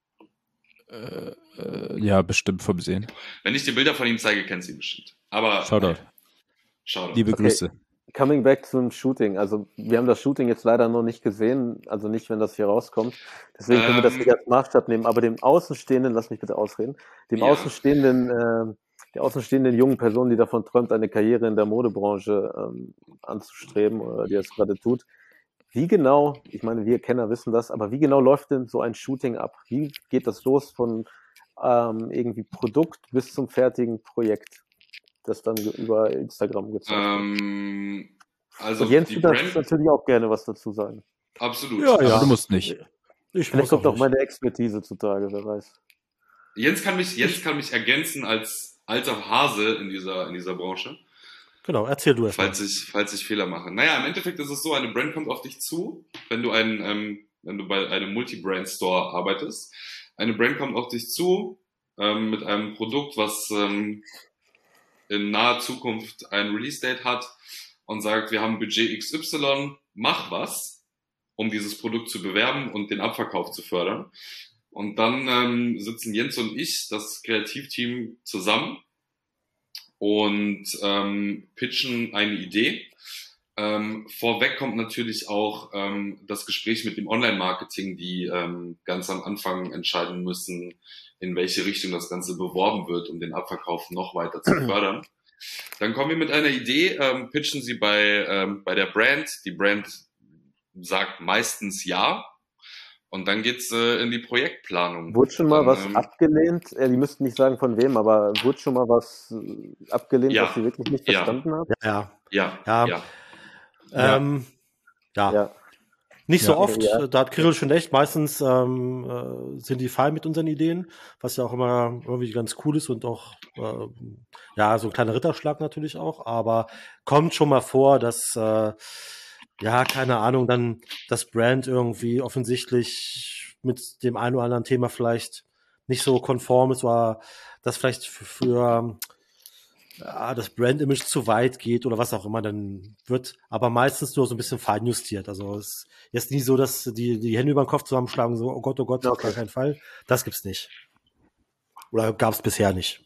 Äh, äh, ja, bestimmt vom Sehen. Wenn ich dir Bilder von ihm zeige, kennst du ihn bestimmt. Aber Shoutout. Shoutout. Liebe Okay. Grüße. Coming back zum Shooting. Also wir haben das Shooting jetzt leider noch nicht gesehen, also nicht, wenn das hier rauskommt. Deswegen können wir das Ähm. nicht als Maßstab nehmen. Aber dem Außenstehenden, lass mich bitte ausreden, dem Ja. Außenstehenden, äh, der außenstehenden jungen Person, die davon träumt, eine Karriere in der Modebranche ähm, anzustreben oder die das gerade tut. Wie genau, ich meine, wir Kenner wissen das, aber wie genau läuft denn so ein Shooting ab? Wie geht das los von ähm, irgendwie Produkt bis zum fertigen Projekt, das dann über Instagram gezeigt wird? Ähm, also Und Jens, die du darfst Brand, natürlich auch gerne was dazu sagen. absolut. Ja, Aber ja. du musst nicht. Ich Vielleicht muss kommt auch auch nicht. meine Expertise zutage, wer weiß. Jens kann mich, Jens kann mich ergänzen als alter Hase in dieser, in dieser Branche, Genau, erzähl du erst mal. falls ich, falls ich Fehler mache. Naja, im Endeffekt ist es so, eine Brand kommt auf dich zu, wenn du ein, ähm, wenn du bei einem Multi-Brand-Store arbeitest. Eine Brand kommt auf dich zu, ähm, mit einem Produkt, was, ähm, in naher Zukunft ein Release-Date hat und sagt, wir haben Budget X Y, mach was, um dieses Produkt zu bewerben und den Abverkauf zu fördern. Und dann ähm, sitzen Jens und ich, das Kreativteam, zusammen und ähm, pitchen eine Idee. Ähm, vorweg kommt natürlich auch ähm, das Gespräch mit dem Online-Marketing, die ähm, ganz am Anfang entscheiden müssen, in welche Richtung das Ganze beworben wird, um den Abverkauf noch weiter zu fördern. Dann kommen wir mit einer Idee, ähm, pitchen sie bei, ähm, bei der Brand. Die Brand sagt meistens ja. Und dann geht's äh, in die Projektplanung. Wurde schon mal Dann, was ähm, abgelehnt? Äh, die müssten nicht sagen von wem, aber wurde schon mal was äh, abgelehnt, Ja. was sie wirklich nicht Ja. verstanden haben? Ja, Ja, Ja. ja. Ja. ähm, ja. Ja. Nicht so Ja. oft, Ja. da hat Kirill schon recht. Meistens ähm, äh, sind die fein mit unseren Ideen, was ja auch immer irgendwie ganz cool ist und auch, äh, ja, so ein kleiner Ritterschlag natürlich auch. Aber kommt schon mal vor, dass, äh, ja, keine Ahnung, dann das Brand irgendwie offensichtlich mit dem einen oder anderen Thema vielleicht nicht so konform ist oder das vielleicht für, für ja, das Brand-Image zu weit geht oder was auch immer, dann wird aber meistens nur so ein bisschen feinjustiert. Also es ist jetzt nie so, dass die, die Hände über den Kopf zusammenschlagen, so, oh Gott, oh Gott, auf Okay. gar keinen Fall. Das gibt's nicht. Oder gab's bisher nicht.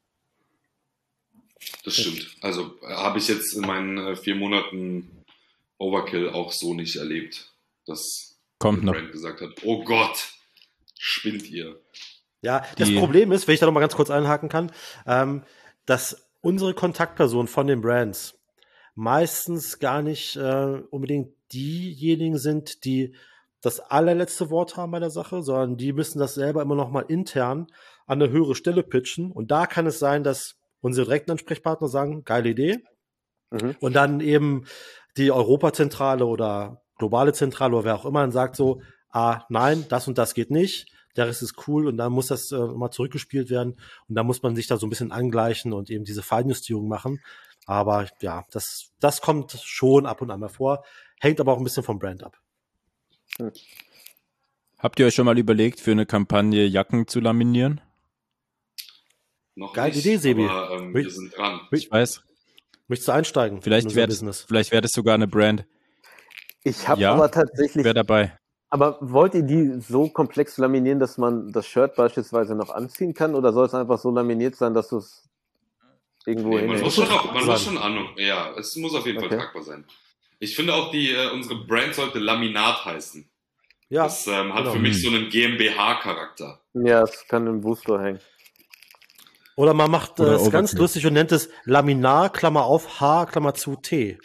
Das stimmt. Also äh, habe ich jetzt in meinen äh, vier Monaten Overkill auch so nicht erlebt, dass Kommt der noch. Brand gesagt hat, oh Gott, spinnt ihr. Ja, das Die- Problem ist, wenn ich da noch mal ganz kurz einhaken kann, ähm, dass unsere Kontaktpersonen von den Brands meistens gar nicht äh, unbedingt diejenigen sind, die das allerletzte Wort haben bei der Sache, sondern die müssen das selber immer noch mal intern an eine höhere Stelle pitchen. Und da kann es sein, dass unsere direkten Ansprechpartner sagen, geile Idee. Mhm. Und dann eben die Europazentrale oder globale Zentrale oder wer auch immer dann sagt so, ah, nein, das und das geht nicht, der Rest ist cool und dann muss das äh, mal zurückgespielt werden und dann muss man sich da so ein bisschen angleichen und eben diese Feinjustierung machen. Aber ja, das, das kommt schon ab und an mal vor, hängt aber auch ein bisschen vom Brand ab. Habt ihr euch schon mal überlegt, für eine Kampagne Jacken zu laminieren? Noch Geile nicht, Idee, Sebi. aber ähm, Will- wir sind dran. Ich weiß. Möchtest du einsteigen? in Vielleicht unser wäre das, Business? vielleicht wäre das sogar eine Brand. Ich habe Ja, aber tatsächlich, Wer dabei? Aber wollt ihr die so komplex laminieren, dass man das Shirt beispielsweise noch anziehen kann? Oder soll es einfach so laminiert sein, dass du es irgendwo Nee, man hin... muss schon, auch, man sein. muss schon Ahnung. Ja, es muss auf jeden Okay. Fall tragbar sein. Ich finde auch, die äh, unsere Brand sollte Laminat heißen. Ja, Das ähm, hat genau. für mich so einen GmbH-Charakter. Ja, es kann im Booster hängen. Oder man macht äh, Oder es ganz Overkill. lustig und nennt es Laminar, Klammer auf, H, Klammer zu, T.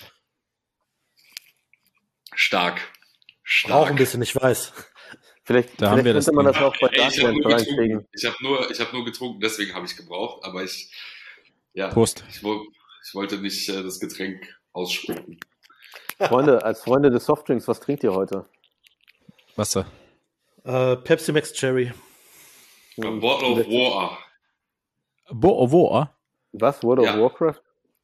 Stark. Stark. Braucht ein bisschen, ich weiß. Vielleicht, Da haben vielleicht wir könnte das man Ding. das auch bei Ey, ich habe Darklands nur reinkriegen. getrunken. Ich habe nur, ich hab nur getrunken, deswegen habe ich gebraucht. Aber ich, ja, Prost. ich, wo- ich wollte nicht äh, das Getränk ausspucken. Freunde, als Freunde des Softdrinks, was trinkt ihr heute? Wasser. Äh, Pepsi Max Cherry. A Bottle of Water. Bo, wo? ah? Was? World of Ja. Warcraft?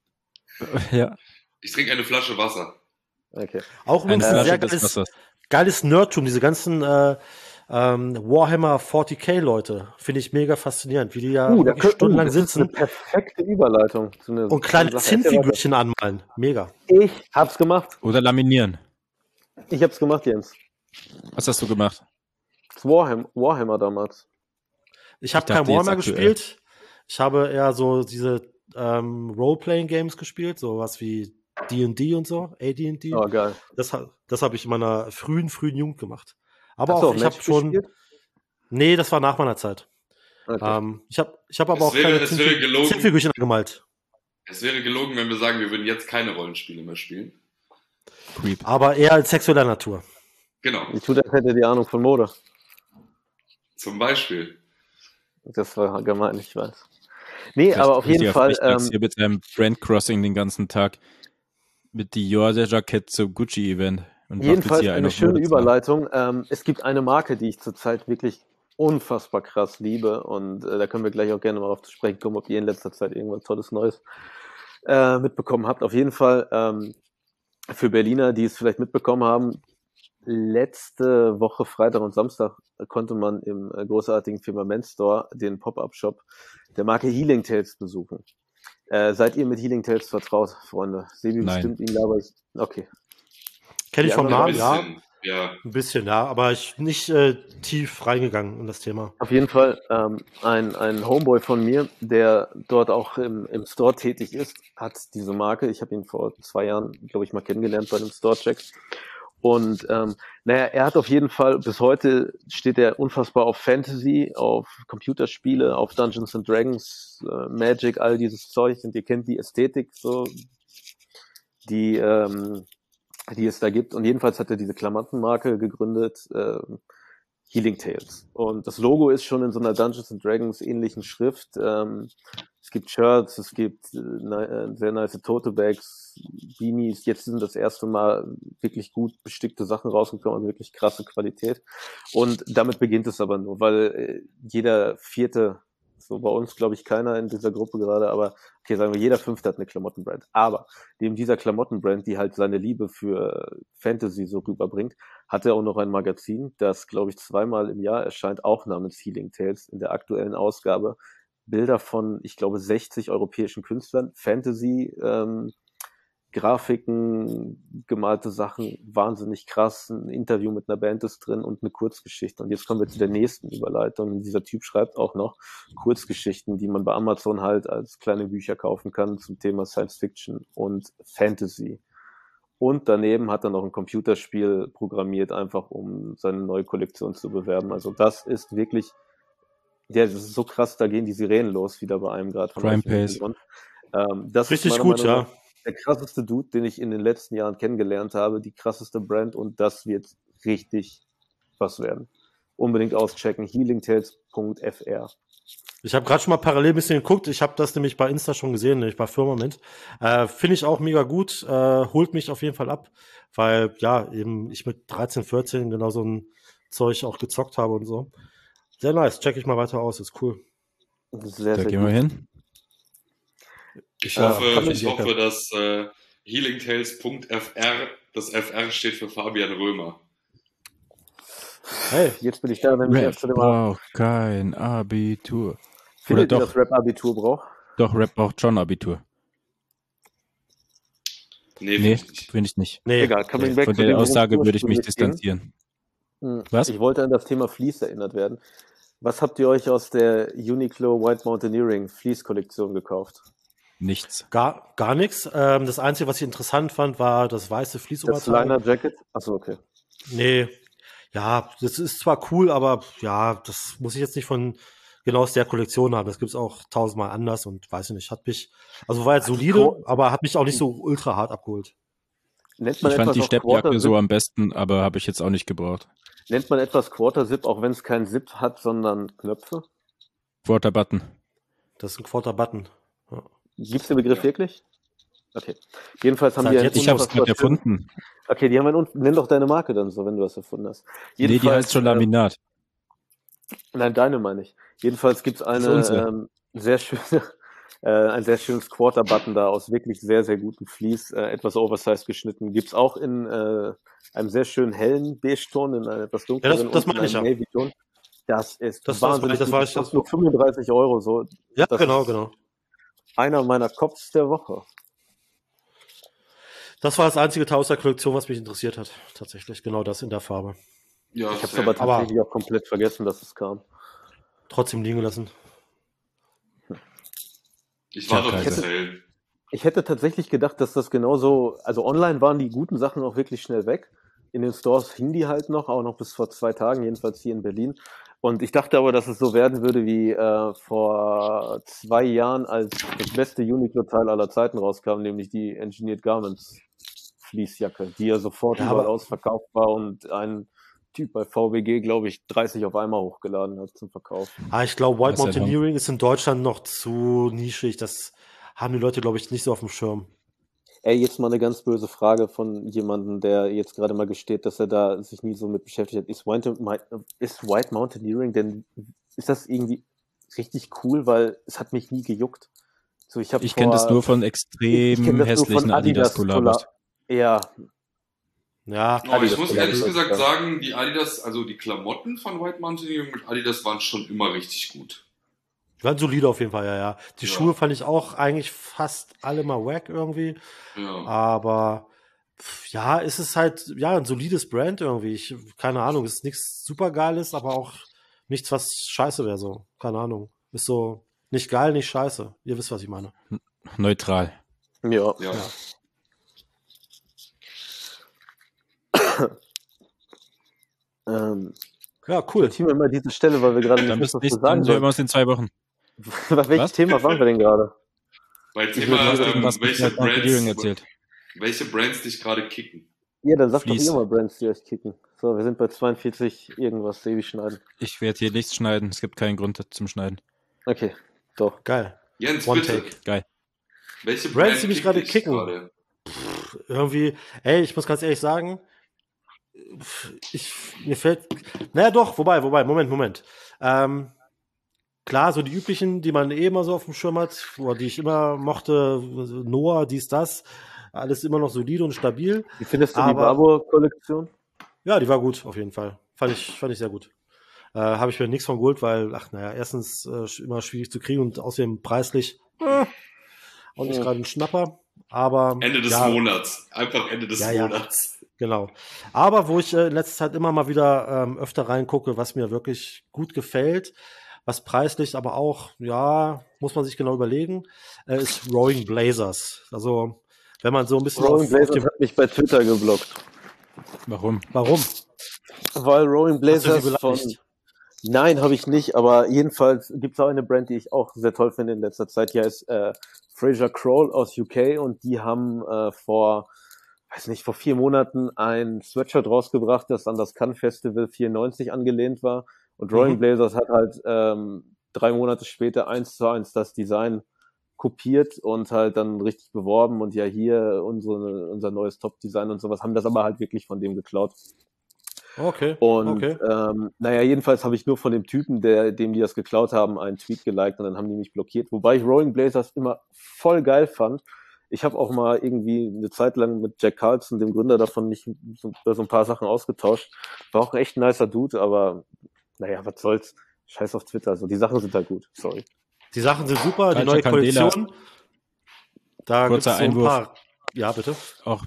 Ja, Ich trinke eine Flasche Wasser. Okay. Auch eine übrigens ein Flasche sehr des geiles, Wassers. geiles Nerdtum, diese ganzen äh, ähm, Warhammer vierzig K Leute. Finde ich mega faszinierend, wie die ja Uh, da wirklich könnt, stundenlang das ist eine sitzen perfekte Überleitung zu einer und kleine Sache. Zinnfigürchen anmalen. Mega. Ich hab's gemacht. Oder laminieren. Ich hab's gemacht, Jens. Was hast du gemacht? Das Warham Warhammer damals. Ich habe Ich dachte kein Warhammer jetzt aktuell. gespielt. Ich habe eher so diese ähm, Role-Playing-Games gespielt, sowas wie D und D und so, A D und D. Oh, geil. Das, ha- das habe ich in meiner frühen, frühen Jugend gemacht. Aber Hast du auch, auch ich habe Magic schon. gespielt? Nee, das war nach meiner Zeit. Okay. Ähm, ich habe ich hab aber Es auch wäre- kleine es wäre Zinnfi- gelogen. Zinnfigürchen gemalt. Es wäre gelogen, wenn wir sagen, wir würden jetzt keine Rollenspiele mehr spielen. Creep. Aber eher als sexueller Natur. Genau, Ich tue, als hätte die Ahnung von Mode. zum Beispiel. Das war gemein, ich weiß. Nee, Vielleicht aber auf jeden richtig Fall, Frechdachs ähm, hier mit seinem Brand-Crossing den ganzen Tag mit Dior-Jackett zum Gucci-Event. Und macht jetzt jedenfalls hier einen eine auf schöne Modezimmer. Überleitung. Ähm, es gibt eine Marke, die ich zurzeit wirklich unfassbar krass liebe und äh, da können wir gleich auch gerne mal auf zu sprechen kommen, ob ihr in letzter Zeit irgendwas Tolles Neues äh, mitbekommen habt. Auf jeden Fall ähm, für Berliner, die es vielleicht mitbekommen haben, letzte Woche Freitag und Samstag konnte man im äh, großartigen Firmament Store den Pop-Up-Shop der Marke Healing Tales besuchen. Äh, seid ihr mit Healing Tales vertraut, Freunde? Sebi Nein. bestimmt ihn, aber ich... Okay. Kenne ich Die vom anderen- Namen, ja. bisschen, ja. Ein bisschen, ja. Aber ich bin nicht äh, tief reingegangen in das Thema. Auf jeden Fall ähm, ein, ein Homeboy von mir, der dort auch im, im Store tätig ist, hat diese Marke. Ich habe ihn vor zwei Jahren, glaube ich, mal kennengelernt bei einem Store-Check. Und ähm, naja, er hat auf jeden Fall, bis heute steht er unfassbar auf Fantasy, auf Computerspiele, auf Dungeons and Dragons, äh, Magic, all dieses Zeug. Und ihr kennt die Ästhetik so, die, ähm, die es da gibt. Und jedenfalls hat er diese Klamottenmarke gegründet, äh, Healing Tales. Und das Logo ist schon in so einer Dungeons and Dragons ähnlichen Schrift. Ähm, es gibt Shirts, es gibt äh, ne, sehr nice Tote Bags, Beanies. Jetzt sind das erste Mal wirklich gut bestickte Sachen rausgekommen, also wirklich krasse Qualität. Und damit beginnt es aber nur, weil äh, jeder vierte, so bei uns glaube ich keiner in dieser Gruppe gerade, aber okay, sagen wir, jeder fünfte hat eine Klamottenbrand. Aber neben dieser Klamottenbrand, die halt seine Liebe für Fantasy so rüberbringt, hat er auch noch ein Magazin, das, glaube ich, zweimal im Jahr erscheint, auch namens Healing Tales. In der aktuellen Ausgabe Bilder von, ich glaube, sechzig europäischen Künstlern, Fantasy, ähm, Grafiken, gemalte Sachen, wahnsinnig krass. Ein Interview mit einer Band ist drin und eine Kurzgeschichte. Und jetzt kommen wir zu der nächsten Überleitung. Dieser Typ schreibt auch noch Kurzgeschichten, die man bei Amazon halt als kleine Bücher kaufen kann zum Thema Science Fiction und Fantasy. Und daneben hat er noch ein Computerspiel programmiert, einfach um seine neue Kollektion zu bewerben. Also das ist wirklich, ja, das ist so krass, da gehen die Sirenen los, wieder bei einem gerade von Crime euch im Pace. Hintergrund. Ähm, das Richtig ist meiner gut, Meinung ja. nach der krasseste Dude, den ich in den letzten Jahren kennengelernt habe, die krasseste Brand und das wird richtig was werden. Unbedingt auschecken, healingtales punkt f r. Ich habe gerade schon mal parallel ein bisschen geguckt. Ich habe das nämlich bei Insta schon gesehen, nämlich bei Firmament. Äh, Finde ich auch mega gut. Äh, holt mich auf jeden Fall ab, weil ja, eben ich mit dreizehn, vierzehn genau so ein Zeug auch gezockt habe und so. Sehr nice. Check ich mal weiter aus. Ist cool. Das ist sehr, Da sehr gehen wir gut. hin. Ich Ja, hoffe, kann man ich die hoffe, Ecke. dass äh, healingtales punkt f r, das F R steht für Fabian Römer. Hey, jetzt bin ich da, wenn ich Rap jetzt zu dem braucht kein Abitur. Oder Findet ihr, doch, dass Rap-Abitur braucht? doch, Rap braucht schon Abitur. Nee, Nee, finde ich nicht. finde ich nicht. Nee. Egal, coming back Von zu der dem, worum Aussage es würde ich mich ursprünglich ging. distanzieren. Hm, Was? Ich wollte an das Thema Fleece erinnert werden. Was habt ihr euch aus der Uniqlo White Mountaineering Fleece-Kollektion gekauft? Nichts. Gar, gar nichts. Ähm, das Einzige, was ich interessant fand, war das weiße Das Fließoberteil. Liner Jacket? Achso, okay. Nee, ja, das ist zwar cool, aber ja, das muss ich jetzt nicht von genau aus der Kollektion haben. Das gibt's auch tausendmal anders und weiß ich nicht, hat mich, also war jetzt Die solide, Qu- aber hat mich auch nicht so ultra hart abgeholt. Nennt man Ich fand etwas die auch Steppjacke Quarter-Zip? so am besten, aber habe ich jetzt auch nicht gebraucht. Nennt man etwas Quarter-Zip, auch wenn es keinen Zip hat, sondern Knöpfe? Quarter-Button. Das ist ein Quarter-Button. Ja. Gibt's den Begriff wirklich? Okay. Jedenfalls haben Seit die einen jetzt Ich habe es unfassbar gerade schönen- erfunden. Okay, die haben einen, un- nenn doch deine Marke dann so, wenn du das erfunden hast. Nee, die Jedenfalls, heißt schon äh, Laminat. Nein, deine meine ich. Jedenfalls gibt's ist eine unsere. ähm, sehr schöne, äh, ein sehr schönes Quarter-Button da aus wirklich sehr, sehr gutem Vlies, äh, etwas oversized geschnitten. Gibt's auch in äh, einem sehr schönen hellen Beige-Ton, in einem etwas dunkleren Ja, das- das und in meine ich einem ja. Navy-Ton. Das ist Das- das wahnsinnig weiß- das gut. weiß ich, Das das- kostet nur fünfunddreißig Euro. So. Ja, Das genau, ist genau. einer meiner Cops der Woche. Das war das einzige Teil aus der Kollektion, was mich interessiert hat. Tatsächlich, genau das in der Farbe. Ja, Ich habe es safe. aber tatsächlich auch komplett vergessen, dass es kam. Trotzdem liegen gelassen. Ich war doch Tja, im Kaiser. Sale. Ich hätte tatsächlich gedacht, dass das genauso, also online waren die guten Sachen auch wirklich schnell weg. In den Stores hingen die halt noch, auch noch bis vor zwei Tagen, jedenfalls hier in Berlin. Und ich dachte aber, dass es so werden würde wie äh, vor zwei Jahren, als das beste Uniqlo-Teil aller Zeiten rauskam, nämlich die Engineered Garments Fleecejacke, die ja sofort Ja, überall aber- ausverkauft war und ein Typ bei V B G, glaube ich, dreißig auf einmal hochgeladen hat zum Verkauf. Ah, ich glaube, White Das ist ja Mountaineering ist in Deutschland noch zu nischig. Das haben die Leute, glaube ich, nicht so auf dem Schirm. Ey, jetzt mal eine ganz böse Frage von jemandem, der jetzt gerade mal gesteht, dass er da sich nie so mit beschäftigt hat. Ist White, ist White Mountaineering denn, ist das irgendwie richtig cool? Weil es hat mich nie gejuckt. So, ich hab Ich vor- kenne das nur von ich- ich extrem kenn das nur hässlichen von Adidas Adidas-Collabs. Ja, Ja, Aber ich Adidas muss Collabs, ehrlich gesagt ja. sagen, die Adidas, also die Klamotten von White Mountaineering mit Adidas waren schon immer richtig gut. die waren solide auf jeden Fall, ja, ja. Die Ja. Schuhe fand ich auch eigentlich fast alle mal wack irgendwie. Ja. Aber pf, ja, es ist halt, ja, ein solides Brand irgendwie. Ich, keine Ahnung, es ist nichts super Geiles, aber auch nichts, was scheiße wäre, so. Keine Ahnung. Ist so nicht geil, nicht scheiße. Ihr wisst, was ich meine. Neutral. ja. Ja. Ja. Ähm, Ja, cool. ziehen wir mal diese Stelle, weil wir gerade Dann nicht bis wissen, was nächsten wir sagen Mal hören wir sollen. uns in zwei Wochen. Bei welchem Was? Thema waren wir denn gerade? Bei Ich Thema, würde ähm, Was mit welche, White Mountaineering Brands, erzählt. welche Brands dich gerade kicken. Ja, dann sagt Fleece. doch ihr mal Brands, die euch kicken. So, wir sind bei zweiundvierzig irgendwas, ewig schneiden. Ich werde hier nichts schneiden. Es gibt keinen Grund zum Schneiden. Okay, doch. Geil. Jens, One bitte. Take. Geil. Welche Brands, Brand die mich kickt gerade dich kicken. gerade? Irgendwie, ey, ich muss ganz ehrlich sagen, ich, mir fällt, naja doch, wobei, wobei, Moment, Moment. Ähm, klar, so die üblichen, die man eh immer so auf dem Schirm hat, oder die ich immer mochte, Noah, dies, das, alles immer noch solide und stabil. Wie findest du die Aber- Barbour-Kollektion? Ja, die war gut, auf jeden Fall. Fand ich, fand ich sehr gut. Äh, Habe ich mir nichts von geholt, weil, ach naja, erstens äh, immer schwierig zu kriegen und außerdem preislich äh, auch nicht Ja. gerade ein Schnapper. Aber Ende des ja, Monats. Einfach Ende des Ja, ja. Monats. Genau. Aber wo ich äh, in letzter Zeit immer mal wieder ähm, öfter reingucke, was mir wirklich gut gefällt, was preislich aber auch, ja, muss man sich genau überlegen, äh, ist Rowing Blazers. Also, wenn man so ein bisschen Rowing auf, auf Blazers dem, hat mich bei Twitter geblockt. Warum? warum? Weil Rowing Hast du sie Blazers von... beleidigt? Nein, habe ich nicht, aber jedenfalls gibt es auch eine Brand, die ich auch sehr toll finde in letzter Zeit, die heißt äh, Fraser Kroll aus U K und die haben äh, vor, weiß nicht, vor vier Monaten ein Sweatshirt rausgebracht, das an das Cannes Festival vierundneunzig angelehnt war und Rowing Mhm. Blazers hat halt ähm, drei Monate später eins zu eins das Design kopiert und halt dann richtig beworben und ja hier unsere, unser neues Top-Design und sowas, haben das aber halt wirklich von dem geklaut. Okay. Und okay. ähm, naja, jedenfalls habe ich nur von dem Typen, der, dem die das geklaut haben, einen Tweet geliked und dann haben die mich blockiert. Wobei ich Rowing Blazers immer voll geil fand. Ich habe auch mal irgendwie eine Zeit lang mit Jack Carlson, dem Gründer davon, mich so, so ein paar Sachen ausgetauscht. War auch ein echt nicer Dude, aber naja, was soll's. Scheiß auf Twitter. Also die Sachen sind halt gut. Sorry. Die Sachen sind super, die Falscher neue Candela. Kollektion. Da gibt es Kurzer so ein Einwurf. paar. Ja, bitte. Auch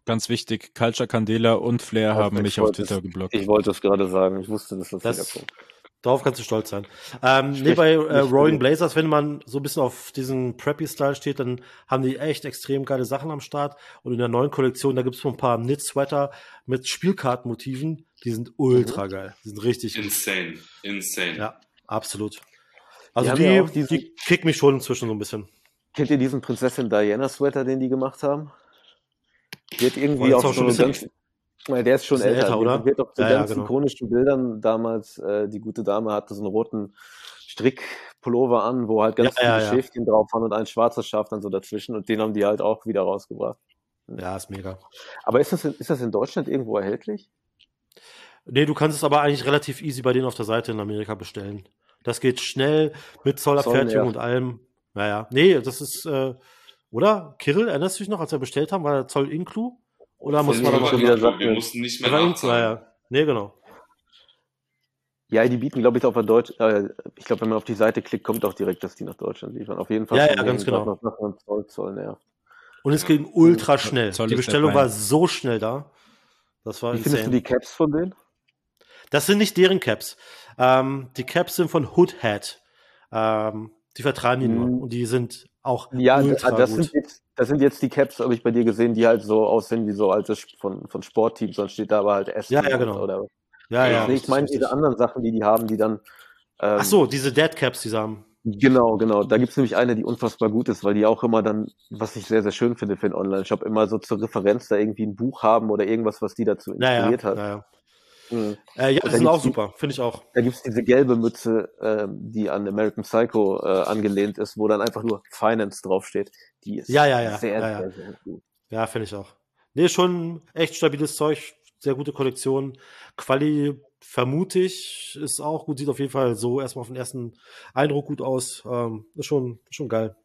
ganz wichtig, Culture Candela und Flair Perfekt, haben mich ich auf wollte Twitter es- geblockt. Ich wollte es gerade sagen. Ich wusste, dass das, Das- wieder kommt. Darauf kannst du stolz sein. Ähm, nee, Spricht bei äh, nicht für Roaring den. Blazers, wenn man so ein bisschen auf diesen Preppy-Style steht, dann haben die echt extrem geile Sachen am Start. Und in der neuen Kollektion, da gibt es so ein paar Knit-Sweater mit Spielkartenmotiven, die sind ultra geil. Die sind richtig gut. Insane. Insane. Ja, absolut. Also haben die, ja auch diesen- die kicken mich schon inzwischen so ein bisschen. Kennt ihr diesen Prinzessin Diana Sweater, den die gemacht haben? Die hat Boah, irgendwie jetzt auch auch schon so ein ganz, weil der ist schon bisschen älter, älter, oder? Die hat auf so Ja, ja, ganz genau. ikonischen Bildern damals, äh, die gute Dame hatte so einen roten Strickpullover an, wo halt ganz Ja, ja, viele ja. Schäfchen drauf waren und ein schwarzes Schaf dann so dazwischen und den haben die halt auch wieder rausgebracht. Ja, ist mega. Aber ist das in, ist das in Deutschland irgendwo erhältlich? Nee, du kannst es aber eigentlich relativ easy bei denen auf der Seite in Amerika bestellen. Das geht schnell mit Zollabfertigung Zoll, und allem. Naja, nee, das ist, äh, oder? Kirill, erinnerst du dich noch, als wir bestellt haben, war der Zoll Inclu? Oder muss Zoll man da Inclu noch schon wir, wieder sagt wir mir- mussten nicht Der mehr war Inclu, ja, nachzahlen. ja. Nee, genau. Ja, die bieten, glaube ich, auf der Deutsch, äh, ich glaube, wenn man auf die Seite klickt, kommt auch direkt, dass die nach Deutschland liefern. Auf jeden Fall. Ja, von ja, denen ganz genau. gerade Noch, noch Zoll, Zoll nervt. Und es ging ultra schnell. Zoll Die ist der Bestellung war Feind. so schnell da. Das war Wie findest du insane. die Caps von denen? Das sind nicht deren Caps. Ähm, die Caps sind von Hood Hat. Ähm, die vertreiben die nur. Mhm. Und die sind auch Ja, ultra das gut. sind, jetzt, das sind jetzt die Caps, habe ich bei dir gesehen, die halt so aussehen wie so alte Sp- von, von Sportteams, sonst steht da aber halt Aston. Ja, ja, genau. Oder, ja, ja. nee, ich richtig, meine richtig. diese anderen Sachen, die die haben, die dann. Ähm, Ach so, diese Dead Caps, die sie haben. Genau, genau. Da gibt's nämlich eine, die unfassbar gut ist, weil die auch immer dann, was ich sehr, sehr schön finde für den Online-Shop, immer so zur Referenz da irgendwie ein Buch haben oder irgendwas, was die dazu Ja, ja. inspiriert hat. ja, ja. Mhm. Äh, ja, Und die da sind auch gibt's die- super. Finde ich auch. Da gibt's diese gelbe Mütze, ähm, die an American Psycho äh, angelehnt ist, wo dann einfach nur Finance draufsteht. Die ist Ja, ja, ja. sehr, Ja, ja. sehr, sehr gut. Ja, finde ich auch. Nee, schon echt stabiles Zeug. Sehr gute Kollektion. Quali, vermute ich, ist auch gut. Sieht auf jeden Fall so erstmal auf den ersten Eindruck gut aus. Ähm, ist schon, schon geil.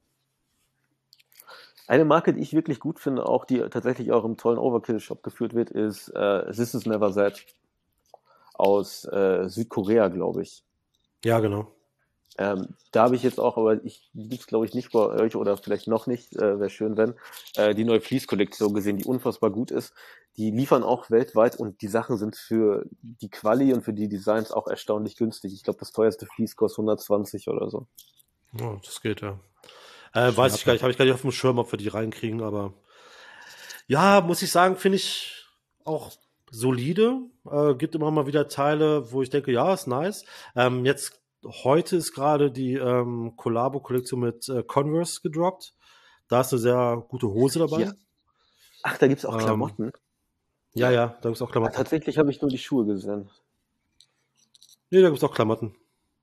Eine Marke, die ich wirklich gut finde, auch die tatsächlich auch im tollen Overkill-Shop geführt wird, ist äh, This Is Never That aus äh, Südkorea, glaube ich. Ja, genau. Ähm, da habe ich jetzt auch, aber ich gibt's glaube ich nicht bei euch oder vielleicht noch nicht, äh, wäre schön, wenn, äh, die neue Fleece-Kollektion gesehen, die unfassbar gut ist. Die liefern auch weltweit und die Sachen sind für die Quali und für die Designs auch erstaunlich günstig. Ich glaube, das teuerste Fleece kostet hundertzwanzig oder so. Ja, das geht, ja. Äh, weiß ich gar nicht, habe ich gar nicht auf dem Schirm, ob wir die reinkriegen, aber ja, muss ich sagen, finde ich auch solide. Äh, gibt immer mal wieder Teile, wo ich denke, ja, ist nice. Ähm, jetzt heute ist gerade die ähm, Collabo-Kollektion mit äh, Converse gedroppt. Da ist eine sehr gute Hose dabei. Ja. Ach, da gibt's auch Ähm, Klamotten. Ja, ja, da gibt's auch Ah, Klamotten. tatsächlich habe ich nur die Schuhe gesehen. Nee, da gibt's auch Klamotten.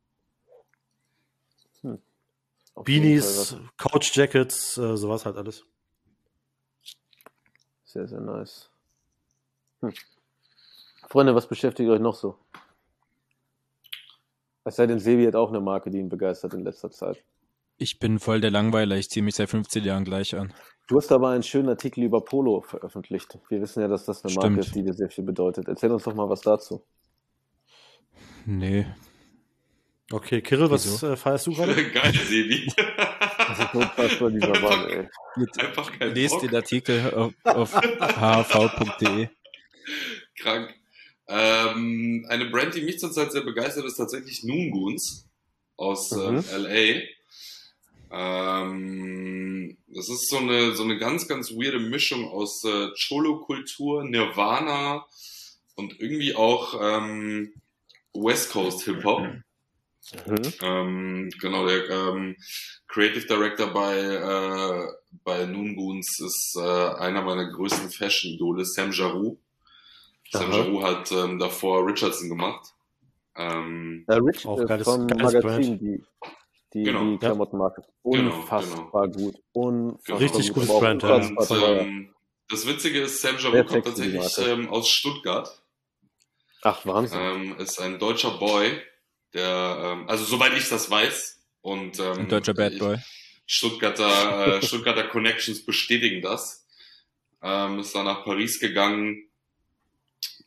Auf jeden Beanies, Fall Couch-Jackets, äh, sowas halt alles. was sehr, sehr nice. Hm. Freunde, was beschäftigt euch noch so? Es sei denn, Sebi hat auch eine Marke, die ihn begeistert in letzter Zeit. Ich bin voll der Langweiler, ich ziehe mich seit fünfzehn Jahren gleich an. Du hast aber einen schönen Artikel über Polo veröffentlicht. Wir wissen ja, dass das eine Marke Stimmt. ist, die dir sehr viel bedeutet. Erzähl uns doch mal was dazu. Nee. Okay, Kirill, was Wieso? äh, feierst du gerade? Geil, Sebi. Das ist unfassbar, dieser Mann, ey. Einfach kein Lest Bock. den Artikel auf, auf h v punkt d e. Krank. Ähm, eine Brand, die mich zurzeit sehr begeistert, ist tatsächlich Noon Goons aus äh, Mhm. L A. Ähm, das ist so eine, so eine ganz, ganz weirde Mischung aus äh, Cholo-Kultur, Nirvana und irgendwie auch ähm, West Coast Hip-Hop. Mhm. Ähm, genau, der ähm, Creative Director bei, äh, bei Noon Goons ist äh, einer meiner größten Fashion-Idole, Sam Jarou. Sam Aha. Jarou hat ähm, davor Richardson gemacht. Ähm, Äh, Rich Auch äh, geiles- vom geiles Magazin, die, die, Genau. die Ja. Klamottenmarke. Genau, Unfassbar gut. Unfassbar Richtig gut. gutes aber auch Brand, ja. unfassbar und teuer. ähm, das Witzige ist, Sam Jarou Sehr kommt sexy, die tatsächlich Marke. ähm, aus Stuttgart. Ach, Wahnsinn. Ähm, ist ein deutscher Boy, der, ähm, also soweit ich das weiß, und ähm, Ein deutscher Bad ich- Boy. Stuttgarter, äh, Stuttgarter Connections bestätigen das. Ähm, ist dann nach Paris gegangen,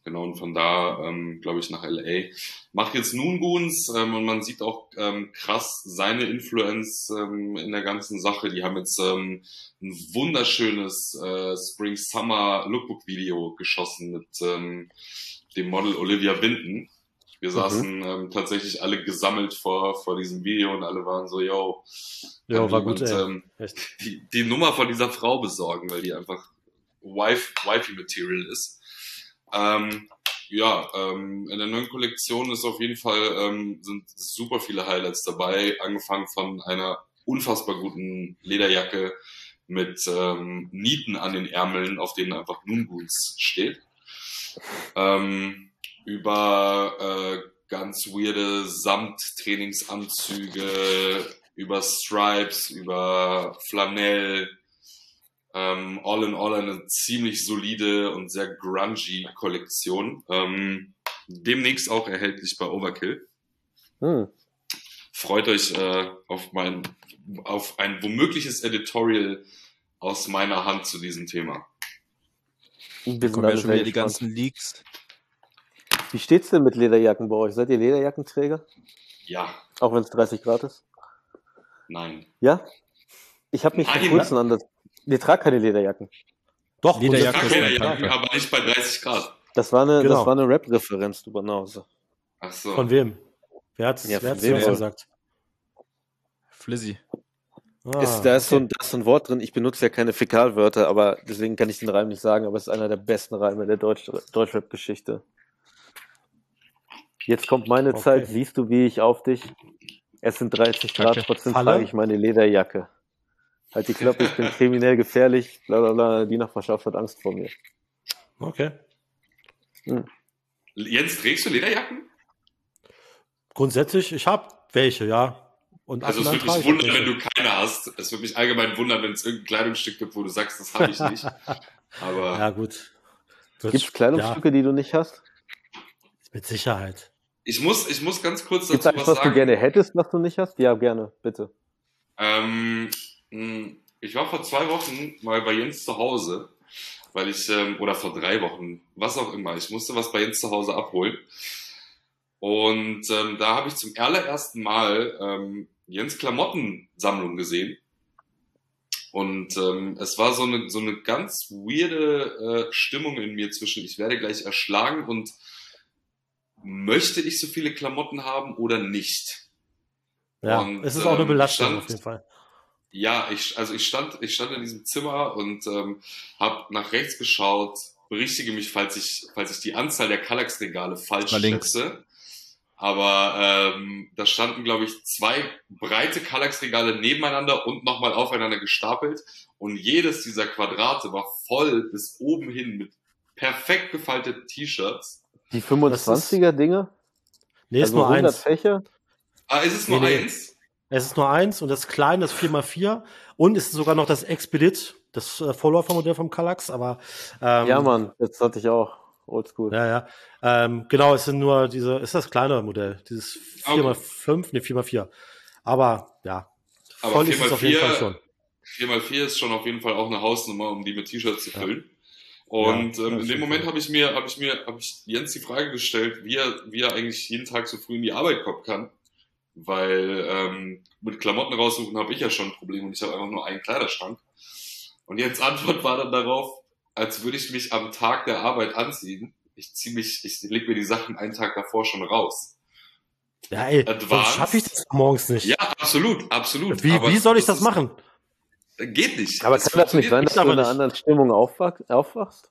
genau, und von da, ähm, glaube ich, nach L A. Macht jetzt Noongoons ähm, und man sieht auch ähm, krass seine Influence ähm, in der ganzen Sache. Die haben jetzt ähm, ein wunderschönes äh, Spring-Summer-Lookbook-Video geschossen mit ähm, dem Model Olivia Binton. Wir Mhm. saßen ähm, tatsächlich alle gesammelt vor vor diesem Video und alle waren so, yo, Ja, kann war gut, jemand ey. ähm, Echt. die, die Nummer von dieser Frau besorgen, weil die einfach Wife, Wifey-Material ist. Ähm, ja, ähm, in der neuen Kollektion ist auf jeden Fall ähm, sind super viele Highlights dabei, angefangen von einer unfassbar guten Lederjacke mit ähm, Nieten an den Ärmeln, auf denen einfach Noongoons steht. Ähm, über äh, ganz weirde Samt-Trainingsanzüge, über Stripes, über Flanell, ähm, all in all eine ziemlich solide und sehr grungy Kollektion. Ähm, demnächst auch erhältlich bei Overkill. Hm. Freut euch äh, auf mein, auf ein womögliches Editorial aus meiner Hand zu diesem Thema. Wir Hier sind kommen ja alle schon sehr wieder die gespannt. ganzen Leaks. Wie steht's denn mit Lederjacken bei euch? Seid ihr Lederjackenträger? Ja, Auch wenn es dreißig Grad ist? nein. Ja? Ich habe mich vor Nein. kurzem an das... Wir tragen keine Lederjacken. Doch, Lederjacke grundsätzlich ist schon. mein Lederjacken, Panther. aber nicht bei dreißig Grad. Das war eine, Genau. das war eine Rap-Referenz, du Banause. Ach so. Von wem? Wer hat's, Ja, wer von hat's wem dir wohl? gesagt? Flizzy. Ah, Ist, da, ist so okay. ein, da ist so ein Wort drin, ich benutze ja keine Fäkalwörter, aber deswegen kann ich den Reim nicht sagen, aber es ist einer der besten Reime der Deutsch, Deutschrap-Geschichte. Jetzt kommt meine Okay. Zeit, siehst du, wie ich auf dich? Es sind dreißig Grad, Kacke. trotzdem Falle? trage ich meine Lederjacke. Halt die Klappe, ich bin kriminell gefährlich, bla bla bla, die Nachbarschaft hat Angst vor mir. Okay. Jens, trägst du Lederjacken? Grundsätzlich, ich habe welche, ja. Und ab Also und es an würde trage mich ich auch wundern, wenn welche. du keine hast. Es würde mich allgemein wundern, wenn es irgendein Kleidungsstück gibt, wo du sagst, das habe ich nicht. Aber Ja, gut. Wird- Gibt es Kleidungsstücke, die du nicht hast? Ja, mit Sicherheit. ich muss, ich muss ganz kurz Gibt es dazu eins, was was du sagen. gerne hättest, was du nicht hast? Ja, gerne, bitte. Ähm, mh, ich war vor zwei Wochen mal bei Jens zu Hause, weil ich, ähm, oder vor drei Wochen, was auch immer, ich musste was bei Jens zu Hause abholen. Und ähm, da habe ich zum allerersten Mal ähm, Jens Klamottensammlung gesehen. Und ähm, es war so eine, so eine ganz weirde äh, Stimmung in mir zwischen, ich werde gleich erschlagen und möchte ich so viele Klamotten haben oder nicht? Ja, Und, es ist auch eine ähm, Belastung stand- auf jeden Fall. Ja, ich, also ich stand, ich stand in diesem Zimmer und ähm, habe nach rechts geschaut. Berichtige mich, falls ich, falls ich die Anzahl der Kallax-Regale falsch Mal links. schätze. Aber ähm, da standen, glaube ich, zwei breite Kallax-Regale nebeneinander und nochmal aufeinander gestapelt. Und jedes dieser Quadrate war voll bis oben hin mit perfekt gefalteten T-Shirts. Die fünfundzwanziger-Dinge? Nee, ist Also nur hundert eins. Fächer? Ah, ist es nur Nee, nee. eins? Es ist nur eins und das kleine, das vier mal vier. Und es ist sogar noch das Expedit, das äh, Vorläufermodell vom Kallax. Aber ähm, Ja, Mann, das hatte ich auch. Oldschool. Ja, ja. Ähm, genau, es sind nur diese, ist das kleine Modell, dieses vier mal fünf, nee, vier mal vier. Aber ja, Aber voll vier ist mal es auf jeden vier Fall schon. vier mal vier ist schon auf jeden Fall auch eine Hausnummer, um die mit T-Shirts zu füllen. Und Ja, ähm, das in dem stimmt Moment schon. habe ich mir, habe ich mir, habe ich Jens die Frage gestellt, wie er, wie er eigentlich jeden Tag so früh in die Arbeit kommen kann. Weil ähm, mit Klamotten raussuchen habe ich ja schon ein Problem und ich habe einfach nur einen Kleiderschrank. Und Jens' Antwort war dann darauf, als würde ich mich am Tag der Arbeit anziehen. Ich ziehe mich, ich leg mir die Sachen einen Tag davor schon raus. Ja, ey, Advanced. sonst schaffe ich das morgens nicht. Ja, absolut, absolut. Wie, Aber wie soll ich das das ist- machen? Geht nicht. Aber Es kann das nicht sein, funktioniert dass du in aber einer nicht. anderen Stimmung aufwach aufwachst?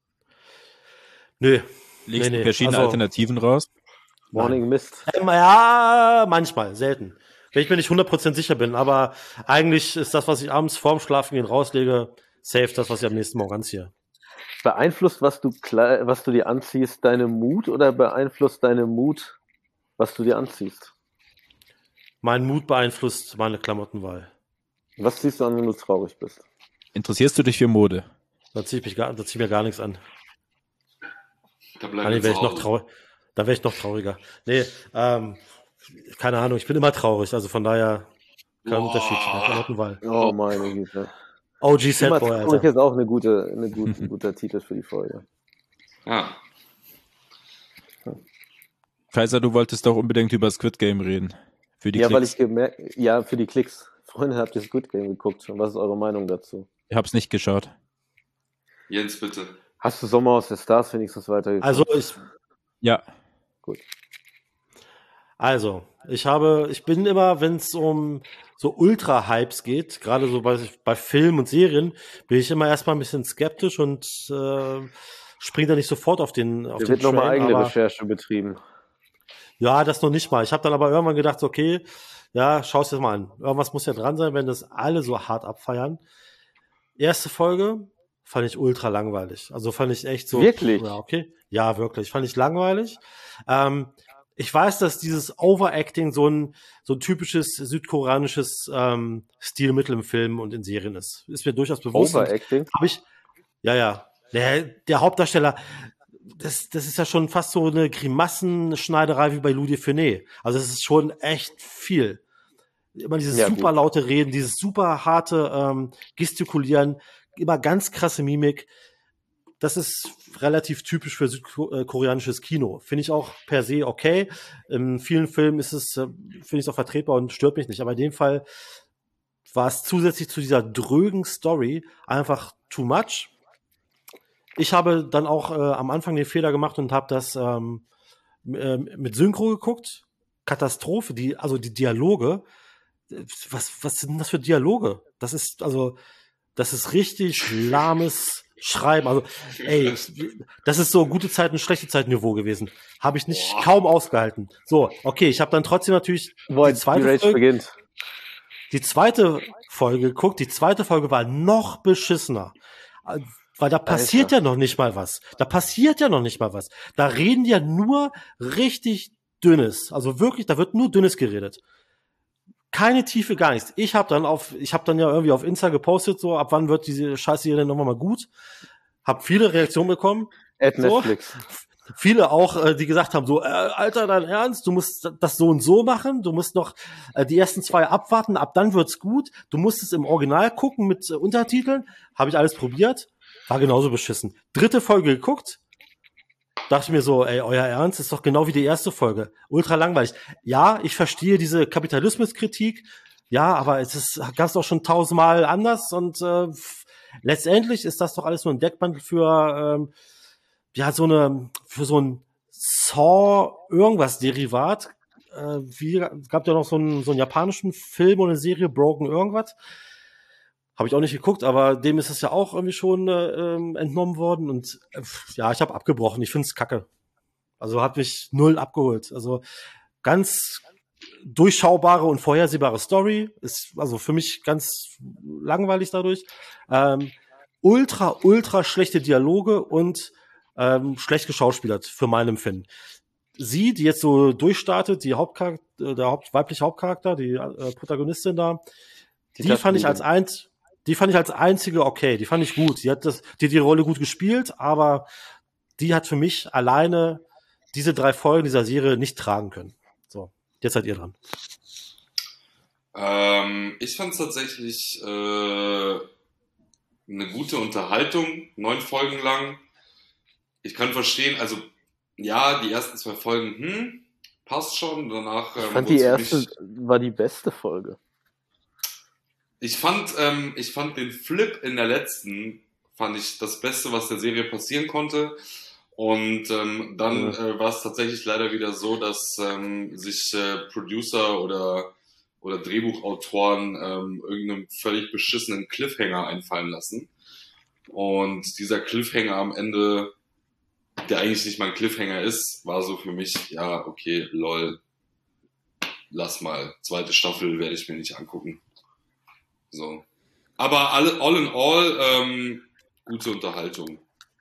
Nö. Legst Nee, du nee, verschiedene also- Alternativen raus? Morning Mist. Ähm, ja, manchmal, selten. Wenn ich mir nicht hundert Prozent sicher bin, aber eigentlich ist das, was ich abends vorm Schlafengehen rauslege, safe das, was ich am nächsten Morgen anziehe. Beeinflusst, was du, kle- was du dir anziehst, deine Mut oder beeinflusst deine Mut, was du dir anziehst? Mein Mut beeinflusst meine Klamottenwahl. Was ziehst du an, wenn du traurig bist? Interessierst du dich für Mode? Da ziehe ich, mich gar- da zieh ich mir gar nichts an. Da Ah, bleiben nee, wir wäre zu ich noch Hause. traurig. Da wäre ich noch trauriger. Nee, ähm, keine Ahnung, ich bin immer traurig, also von daher kein Boah. Unterschied in der Klamottenwahl. Oh, meine Güte. O G Immer Sadboy, traurig Alter. ist auch eine gute, eine gute, ein guter Titel für die Folge. Ja. Kaiser, du wolltest doch unbedingt über Squid Game reden. Für die Ja, weil Klicks. ich gemerkt, ja, für die Klicks. Freunde, habt ihr Squid Game geguckt? Und was ist eure Meinung dazu? Ich hab's nicht geschaut. Jens, bitte. Hast du Sommer aus der Stars wenigstens weitergeguckt? Also ich, Ja. Gut. also, ich habe, ich bin immer, wenn es um so Ultra-Hypes geht, gerade so bei, bei Filmen und Serien, bin ich immer erstmal ein bisschen skeptisch und äh, springe da nicht sofort auf den auf Da den wird nochmal Train, eigene aber Recherche betrieben. ja, das noch nicht mal. Ich habe dann aber irgendwann gedacht, okay, ja, schau es dir mal an. Irgendwas muss ja dran sein, wenn das alle so hart abfeiern. Erste Folge fand ich ultra langweilig. Also fand ich echt so. Wirklich? Ja, okay. Ja, wirklich. Fand ich langweilig. Ähm, ich weiß, dass dieses Overacting so ein, so ein typisches südkoreanisches ähm, Stilmittel im Film und in Serien ist. Ist mir durchaus bewusst. Overacting? Habe ich, ja, ja. Der, der Hauptdarsteller, das, das ist ja schon fast so eine Grimassenschneiderei wie bei Louis Funet. Also es ist schon echt viel. Immer dieses Ja, super gut. laute Reden, dieses super harte ähm, Gestikulieren, immer ganz krasse Mimik. Das ist relativ typisch für südkoreanisches Kino. Finde ich auch per se okay. In vielen Filmen ist es, äh, finde ich es auch vertretbar und stört mich nicht. Aber in dem Fall war es zusätzlich zu dieser drögen Story einfach too much. Ich habe dann auch äh, am Anfang den Fehler gemacht und habe das ähm, m- äh, mit Synchro geguckt. Katastrophe, die, also die Dialoge. Äh, Was, was sind das für Dialoge? Das ist, also, das ist richtig lahmes Schreiben. Also, ey, das ist so gute Zeiten, schlechte Zeiten Niveau gewesen. Habe ich nicht Boah. kaum ausgehalten. So, okay, ich habe dann trotzdem natürlich Boah, die die zweite Rage Folge, beginnt. die zweite Folge geguckt. Die zweite Folge war noch beschissener. Äh, Weil da passiert Alter. ja noch nicht mal was. Da passiert ja noch nicht mal was. Da reden die ja nur richtig Dünnes. Also wirklich, da wird nur Dünnes geredet. Keine Tiefe, gar nichts. Ich habe dann auf, ich habe dann ja irgendwie auf Insta gepostet, so ab wann wird diese Scheiße hier denn nochmal mal gut. Hab viele Reaktionen bekommen. At So. Netflix. Viele auch, äh, die gesagt haben, so, äh, Alter, dein Ernst, du musst das so und so machen, du musst noch äh, die ersten zwei abwarten, ab dann wird's gut, du musst es im Original gucken mit äh, Untertiteln, habe ich alles probiert, war genauso beschissen. Dritte Folge geguckt, dachte ich mir so, ey, euer Ernst, ist doch genau wie die erste Folge, ultra langweilig. Ja, ich verstehe diese Kapitalismuskritik, ja, aber es ist, gab's doch schon tausendmal anders und äh, f- letztendlich ist das doch alles nur ein Deckmantel für ähm, ja, so eine, für so ein Saw irgendwas Derivat, äh, wie, gab ja noch so einen, so einen japanischen Film oder eine Serie, Broken irgendwas. Habe ich auch nicht geguckt, aber dem ist es ja auch irgendwie schon äh, ähm, entnommen worden und äh, ja, ich habe abgebrochen. Ich find's kacke. Also hat mich null abgeholt. Also ganz durchschaubare und vorhersehbare Story. Ist also für mich ganz langweilig dadurch. Ähm, ultra, ultra schlechte Dialoge und ähm, schlecht geschauspielert für mein Empfinden. Sie, die jetzt so durchstartet, die Hauptcharakter, der Haupt, weibliche Hauptcharakter, die äh, Protagonistin da, die, Die fand ich als Dachliebe. eins, die fand ich als einzige okay, die fand ich gut. Die hat das, die hat die Rolle gut gespielt, aber die hat für mich alleine diese drei Folgen dieser Serie nicht tragen können. So, jetzt seid ihr dran. Ähm, ich fand es tatsächlich äh, eine gute Unterhaltung, neun Folgen lang. Ich kann verstehen, also ja, die ersten zwei Folgen, hm, passt schon. Danach Ich ähm, fand wurd's die für erste mich- war die beste Folge. Ich fand, ähm, ich fand den Flip in der letzten, fand ich das Beste, was der Serie passieren konnte. Und ähm, dann Ja. äh, war es tatsächlich leider wieder so, dass ähm, sich äh, Producer oder oder Drehbuchautoren ähm, irgendeinen völlig beschissenen Cliffhanger einfallen lassen. Und dieser Cliffhanger am Ende, der eigentlich nicht mal ein Cliffhanger ist, war so für mich, ja, okay, lol, lass mal. Zweite Staffel werde ich mir nicht angucken. So. Aber alle, all in all, ähm, gute Unterhaltung.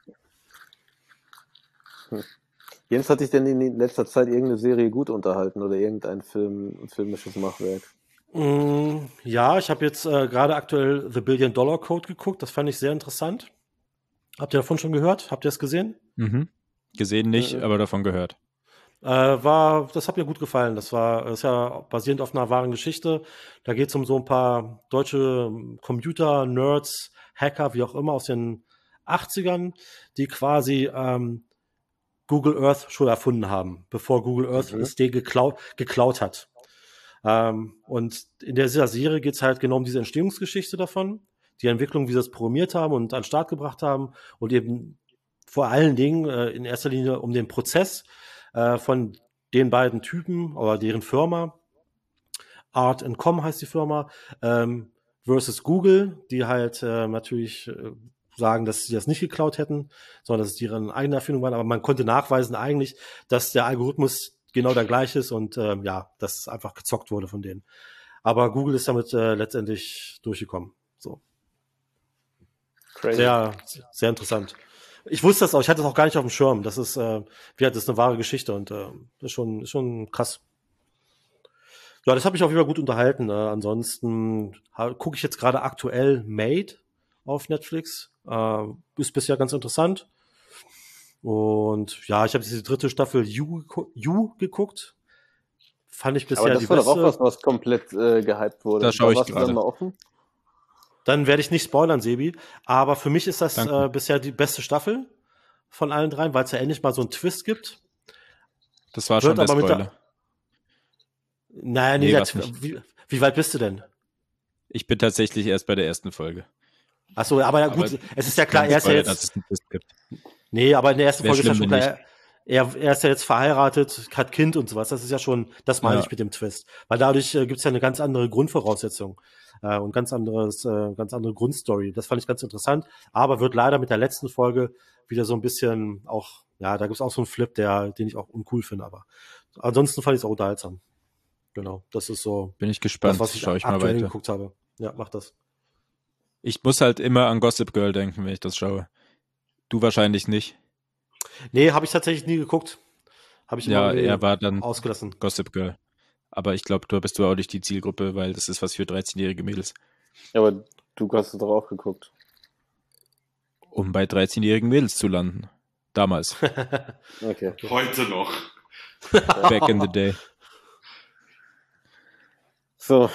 Jens, hat dich denn in letzter Zeit irgendeine Serie gut unterhalten oder irgendein Film, ein filmisches Machwerk? Mm, ja, ich habe jetzt äh, gerade aktuell The Billion Dollar Code geguckt. Das fand ich sehr interessant. Habt ihr davon schon gehört? Habt ihr es gesehen? Mhm. Gesehen nicht, Mhm. aber davon gehört. Äh, war, das hat mir gut gefallen. Das war, das ist ja basierend auf einer wahren Geschichte. Da geht es um so ein paar deutsche Computer, Nerds, Hacker, wie auch immer, aus den achtzigern, die quasi ähm, Google Earth schon erfunden haben, bevor Google Earth Mhm. es den geklaut, geklaut hat. Ähm, und in dieser Serie geht es halt genau um diese Entstehungsgeschichte davon, die Entwicklung, wie sie das programmiert haben und an den Start gebracht haben und eben vor allen Dingen äh, in erster Linie um den Prozess äh, von den beiden Typen oder deren Firma, Art and Com heißt die Firma, ähm, versus Google, die halt äh, natürlich äh, sagen, dass sie das nicht geklaut hätten, sondern dass es deren eigene Erfindung waren. Aber man konnte nachweisen eigentlich, dass der Algorithmus genau der gleiche ist und ähm, ja, dass es einfach gezockt wurde von denen. Aber Google ist damit äh, letztendlich durchgekommen. So. Crazy. Sehr, sehr interessant. Ich wusste das auch, ich hatte das auch gar nicht auf dem Schirm. Das ist, äh, wie gesagt, das ist eine wahre Geschichte und äh, ist schon, ist schon krass. Ja, das hat mich auf jeden Fall gut unterhalten. Äh, ansonsten ha- gucke ich jetzt gerade aktuell Made auf Netflix. Äh, ist bisher ganz interessant. Und ja, ich habe diese dritte Staffel You, gegu- You geguckt. Fand ich bisher Aber die das war doch auch beste. was, was komplett äh, gehypt wurde. Da schaue ich warst du dann gerade. mal offen? Dann werde ich nicht spoilern, Sebi. Aber für mich ist das Danke. äh, bisher die beste Staffel von allen dreien, weil es ja endlich mal so einen Twist gibt. Das war Wird schon der aber mit der- Spoiler. Naja, nee, Nee, der war's Tw- nicht. wie, wie weit bist du denn? Ich bin tatsächlich erst bei der ersten Folge. Achso, aber ja gut, Aber es ist ja klar, er ist ja Spoiler, jetzt. dass es einen Twist gibt. Nee, aber in der ersten Wär Folge ist ja schlimm, schon wenn klar, er, er ist ja jetzt verheiratet, hat Kind und sowas. Das ist ja schon, das meine Ja. ich mit dem Twist. Weil dadurch äh, gibt es ja eine ganz andere Grundvoraussetzung äh, und ganz anderes, äh, ganz andere Grundstory. Das fand ich ganz interessant, aber wird leider mit der letzten Folge wieder so ein bisschen auch, ja, da gibt es auch so einen Flip, der, den ich auch uncool finde, aber ansonsten fand ich es auch unterhaltsam. Genau, das ist so Bin ich gespannt. das, was ich, Schau ich mal aktuell weiter. geguckt habe. Ja, mach das. Ich muss halt immer an Gossip Girl denken, wenn ich das schaue. Du wahrscheinlich nicht. Nee, habe ich tatsächlich nie geguckt. Habe ich Ja, immer er war dann ausgelassen. Gossip Girl. Aber ich glaube, du bist du auch nicht die Zielgruppe, weil das ist was für dreizehnjährige Mädels. Ja, aber du hast es doch auch geguckt. Um bei dreizehnjährigen Mädels zu landen. Damals. Okay. Heute noch. Back in the day. So,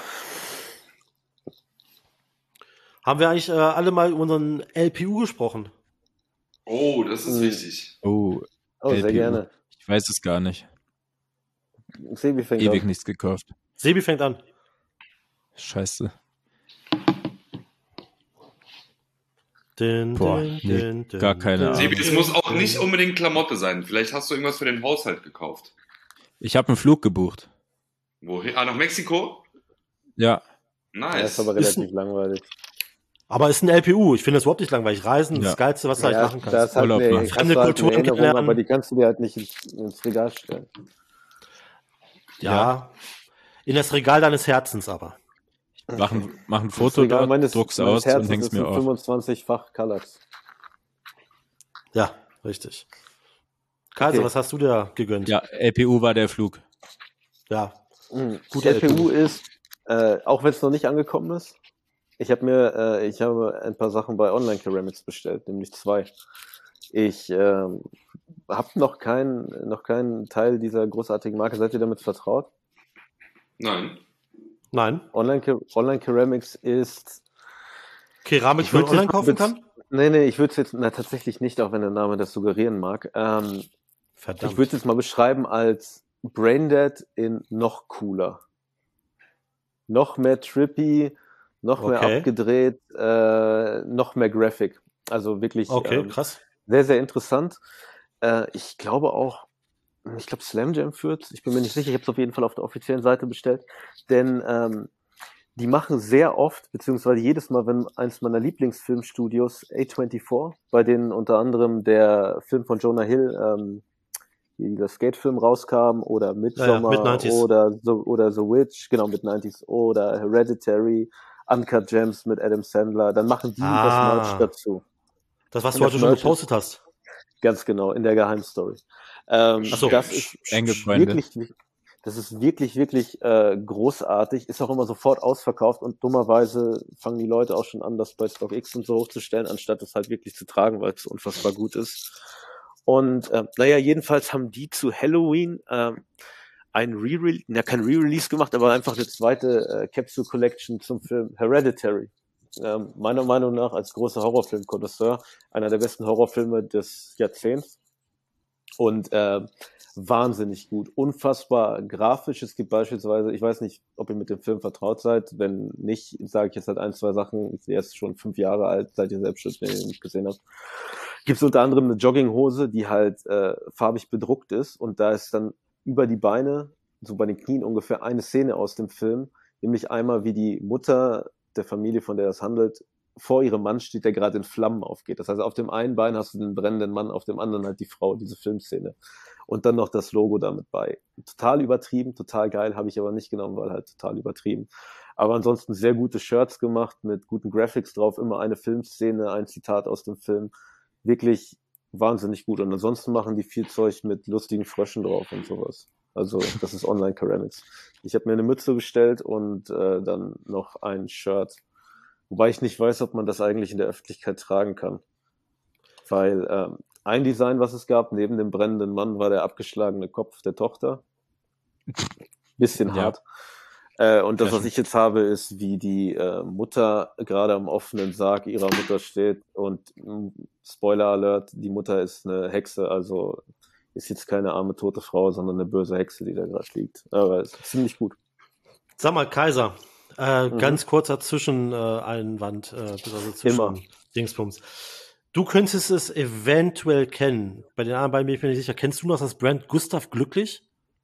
Haben wir eigentlich äh, alle mal über unseren L P U gesprochen? Oh, das ist Mhm. wichtig. Oh, oh, sehr L P U. gerne. ich weiß es gar nicht. Sebi fängt Ewig an. nichts gekauft. Sebi fängt an. Scheiße. Din, Boah, din, nee, din, din, gar keine din, Ahnung. Sebi, din, es muss auch din. nicht unbedingt Klamotte sein. Vielleicht hast du irgendwas für den Haushalt gekauft. Ich habe einen Flug gebucht. Wohin? Ah, nach Mexiko? Ja, Ja, Nice. ist aber relativ langweilig. Aber ist ein L P U. Ich finde das überhaupt nicht langweilig. Reisen ist Ja. das Geilste, was du halt Ja, machen da kannst. ist halt Urlaub eine, machen. kannst Fremde du halt eine Kulturen Erinnerung, kennenlernen. aber die kannst du dir halt nicht ins, ins Regal stellen. Ja. In das Regal deines Herzens aber. mach ein, mach ein Das Foto Regal dort, meines, druck's meines aus und Herzens häng's ist mir ein auf. fünfundzwanzig-fach Kallax. Ja, richtig. Kaiser, Okay. was hast du dir gegönnt? Ja, L P U war der Flug. Ja. Mhm. Guter L P U L P U. ist, äh, auch wenn es noch nicht angekommen ist, ich habe mir, äh, ich habe ein paar Sachen bei Online Ceramics bestellt, nämlich zwei. Ich ähm, habe noch keinen, noch keinen Teil dieser großartigen Marke. Seid ihr damit vertraut? Nein. Nein. Online, Online Ceramics ist, Keramik, Ich die man würd's online jetzt kaufen bez- kann? nee, nee, ich würde es jetzt, na tatsächlich nicht, auch wenn der Name das suggerieren mag. Ähm, Verdammt. ich würde es jetzt mal beschreiben als Braindead in noch cooler. Noch mehr trippy, noch mehr Okay. abgedreht, äh, noch mehr Graphic. Also wirklich Okay, ähm, krass. sehr, sehr interessant. Äh, ich glaube auch, ich glaube Slam Jam führt, ich bin mir nicht sicher, ich habe es auf jeden Fall auf der offiziellen Seite bestellt, denn ähm, die machen sehr oft, beziehungsweise jedes Mal, wenn eins meiner Lieblingsfilmstudios, A vierundzwanzig, bei denen unter anderem der Film von Jonah Hill, ähm, wie der Skate-Film rauskam, oder Midsommar, Ja, ja, Mid-nineties. oder, so, oder The Witch, genau, mit neunziger, oder Hereditary, Uncut Gems mit Adam Sandler, dann machen die Ah. das Merch dazu. Das, was Und du das heute schon Merch gepostet hast. Ganz genau, in der Geheimstory. Ähm, Ach so. das ist Eng gefreundet. wirklich, das ist wirklich, wirklich äh, großartig. Ist auch immer sofort ausverkauft und dummerweise fangen die Leute auch schon an, das bei StockX und so hochzustellen, anstatt es halt wirklich zu tragen, weil es unfassbar gut ist. Und äh, naja, jedenfalls haben die zu Halloween ähm, ein Re-Release, ja kein Re-Release gemacht, aber einfach eine zweite äh, Capsule Collection zum Film Hereditary. Ähm, meiner Meinung nach als großer Horrorfilm-Connoisseur einer der besten Horrorfilme des Jahrzehnts. Und äh, wahnsinnig gut, unfassbar grafisch. Es gibt beispielsweise, ich weiß nicht, ob ihr mit dem Film vertraut seid, wenn nicht, sage ich jetzt halt ein, zwei Sachen, der ist schon fünf Jahre alt, seid ihr selbst schon, wenn ihr ihn nicht gesehen habt. Gibt es unter anderem eine Jogginghose, die halt äh, farbig bedruckt ist und da ist dann über die Beine, so bei den Knien ungefähr eine Szene aus dem Film, nämlich einmal, wie die Mutter der Familie, von der es handelt, vor ihrem Mann steht, der gerade in Flammen aufgeht. Das heißt, auf dem einen Bein hast du den brennenden Mann, auf dem anderen halt die Frau, diese Filmszene. Und dann noch das Logo damit bei. Total übertrieben, total geil, habe ich aber nicht genommen, weil halt total übertrieben. Aber ansonsten sehr gute Shirts gemacht, mit guten Graphics drauf, immer eine Filmszene, ein Zitat aus dem Film. Wirklich wahnsinnig gut. Und ansonsten machen die viel Zeug mit lustigen Fröschen drauf und sowas. Also das ist Online-Ceramics. Ich habe mir eine Mütze bestellt und äh, dann noch ein Shirt. Wobei ich nicht weiß, ob man das eigentlich in der Öffentlichkeit tragen kann. Weil ähm, ein Design, was es gab, neben dem brennenden Mann, war der abgeschlagene Kopf der Tochter. Bisschen Ja. hart. Äh, und das, Ja, was ich jetzt habe, ist, wie die äh, Mutter gerade am offenen Sarg ihrer Mutter steht. Und mh, Spoiler Alert, die Mutter ist eine Hexe, also ist jetzt keine arme tote Frau, sondern eine böse Hexe, die da gerade liegt. Aber es ist ziemlich gut. Sag mal, Kaiser, äh, Mhm. ganz kurzer Zwischeneinwand, äh, also zwischen Immer. Dingsbums. Du könntest es eventuell kennen. Bei den anderen beiden bin ich mir nicht sicher. Kennst du noch das Brand Gustav Glücklich?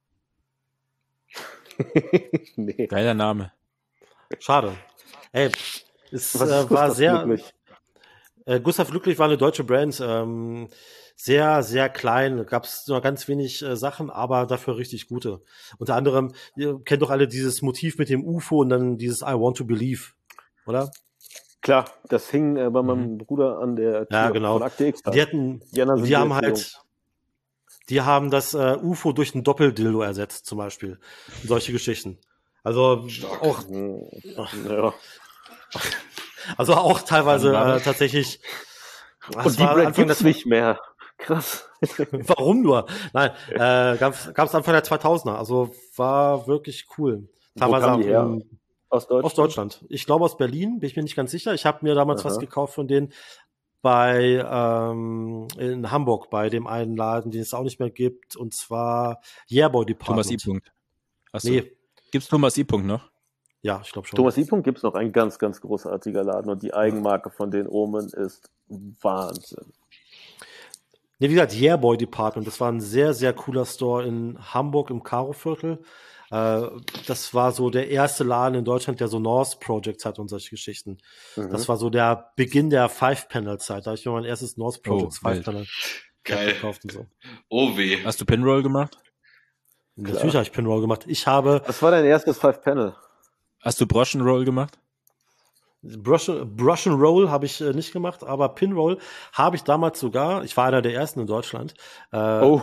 Nee. Geiler Name. Schade. Ey, es Was äh, ist war Gustav sehr. Glücklich? Äh, Gustav Glücklich war eine deutsche Brand. Ähm, sehr, sehr klein. Gab es nur ganz wenig äh, Sachen, aber dafür richtig gute. Unter anderem, ihr kennt doch alle dieses Motiv mit dem U F O und dann dieses I want to believe, oder? Klar, das hing äh, bei meinem Bruder an der Tür Ja, genau. von Akte X. Die hatten, Die anderen sind die haben jetzt halt, die haben das äh, U F O durch ein Doppeldildo ersetzt, zum Beispiel. Solche Geschichten. Also Stark. auch, jung. Ja. also auch teilweise Wann war äh, das? tatsächlich. Das Und die war Brand Anfang gibt's der, nicht mehr. Krass. warum nur? Nein, äh, gab es Anfang der zweitausender. Also war wirklich cool. Wo Teilweise kamen auch die her? im, Aus Deutschland? aus Deutschland. Ich glaube aus Berlin, bin ich mir nicht ganz sicher. Ich habe mir damals Aha. was gekauft von denen bei ähm, in Hamburg, bei dem einen Laden, den es auch nicht mehr gibt, und zwar Yearboy Thomas I. Department. Punkt. Achso. Nee, Gibt's Thomas I. Punkt noch? ja, ich glaube schon. Thomas I. gibt's noch, ein ganz, ganz großartiger Laden und die Eigenmarke von den Omen ist Wahnsinn. Nee, wie gesagt, Yearboy Department. Das war ein sehr, sehr cooler Store in Hamburg im Karo-Viertel. Äh, das war so der erste Laden in Deutschland, der so North Projects hat und solche Geschichten. Mhm. Das war so der Beginn der Five-Panel-Zeit. Da habe ich mir mein erstes North Projects Oh, wild. Five-Panel Geil. gekauft und so. Oh weh. Hast du Pinroll gemacht? Natürlich habe ich Pinroll gemacht. Ich habe Was war dein erstes Five-Panel? Hast du Broschenroll gemacht? Brush, Brush and Roll habe ich äh, nicht gemacht, aber Pinroll habe ich damals sogar. Ich war einer der ersten in Deutschland. Äh, Oh.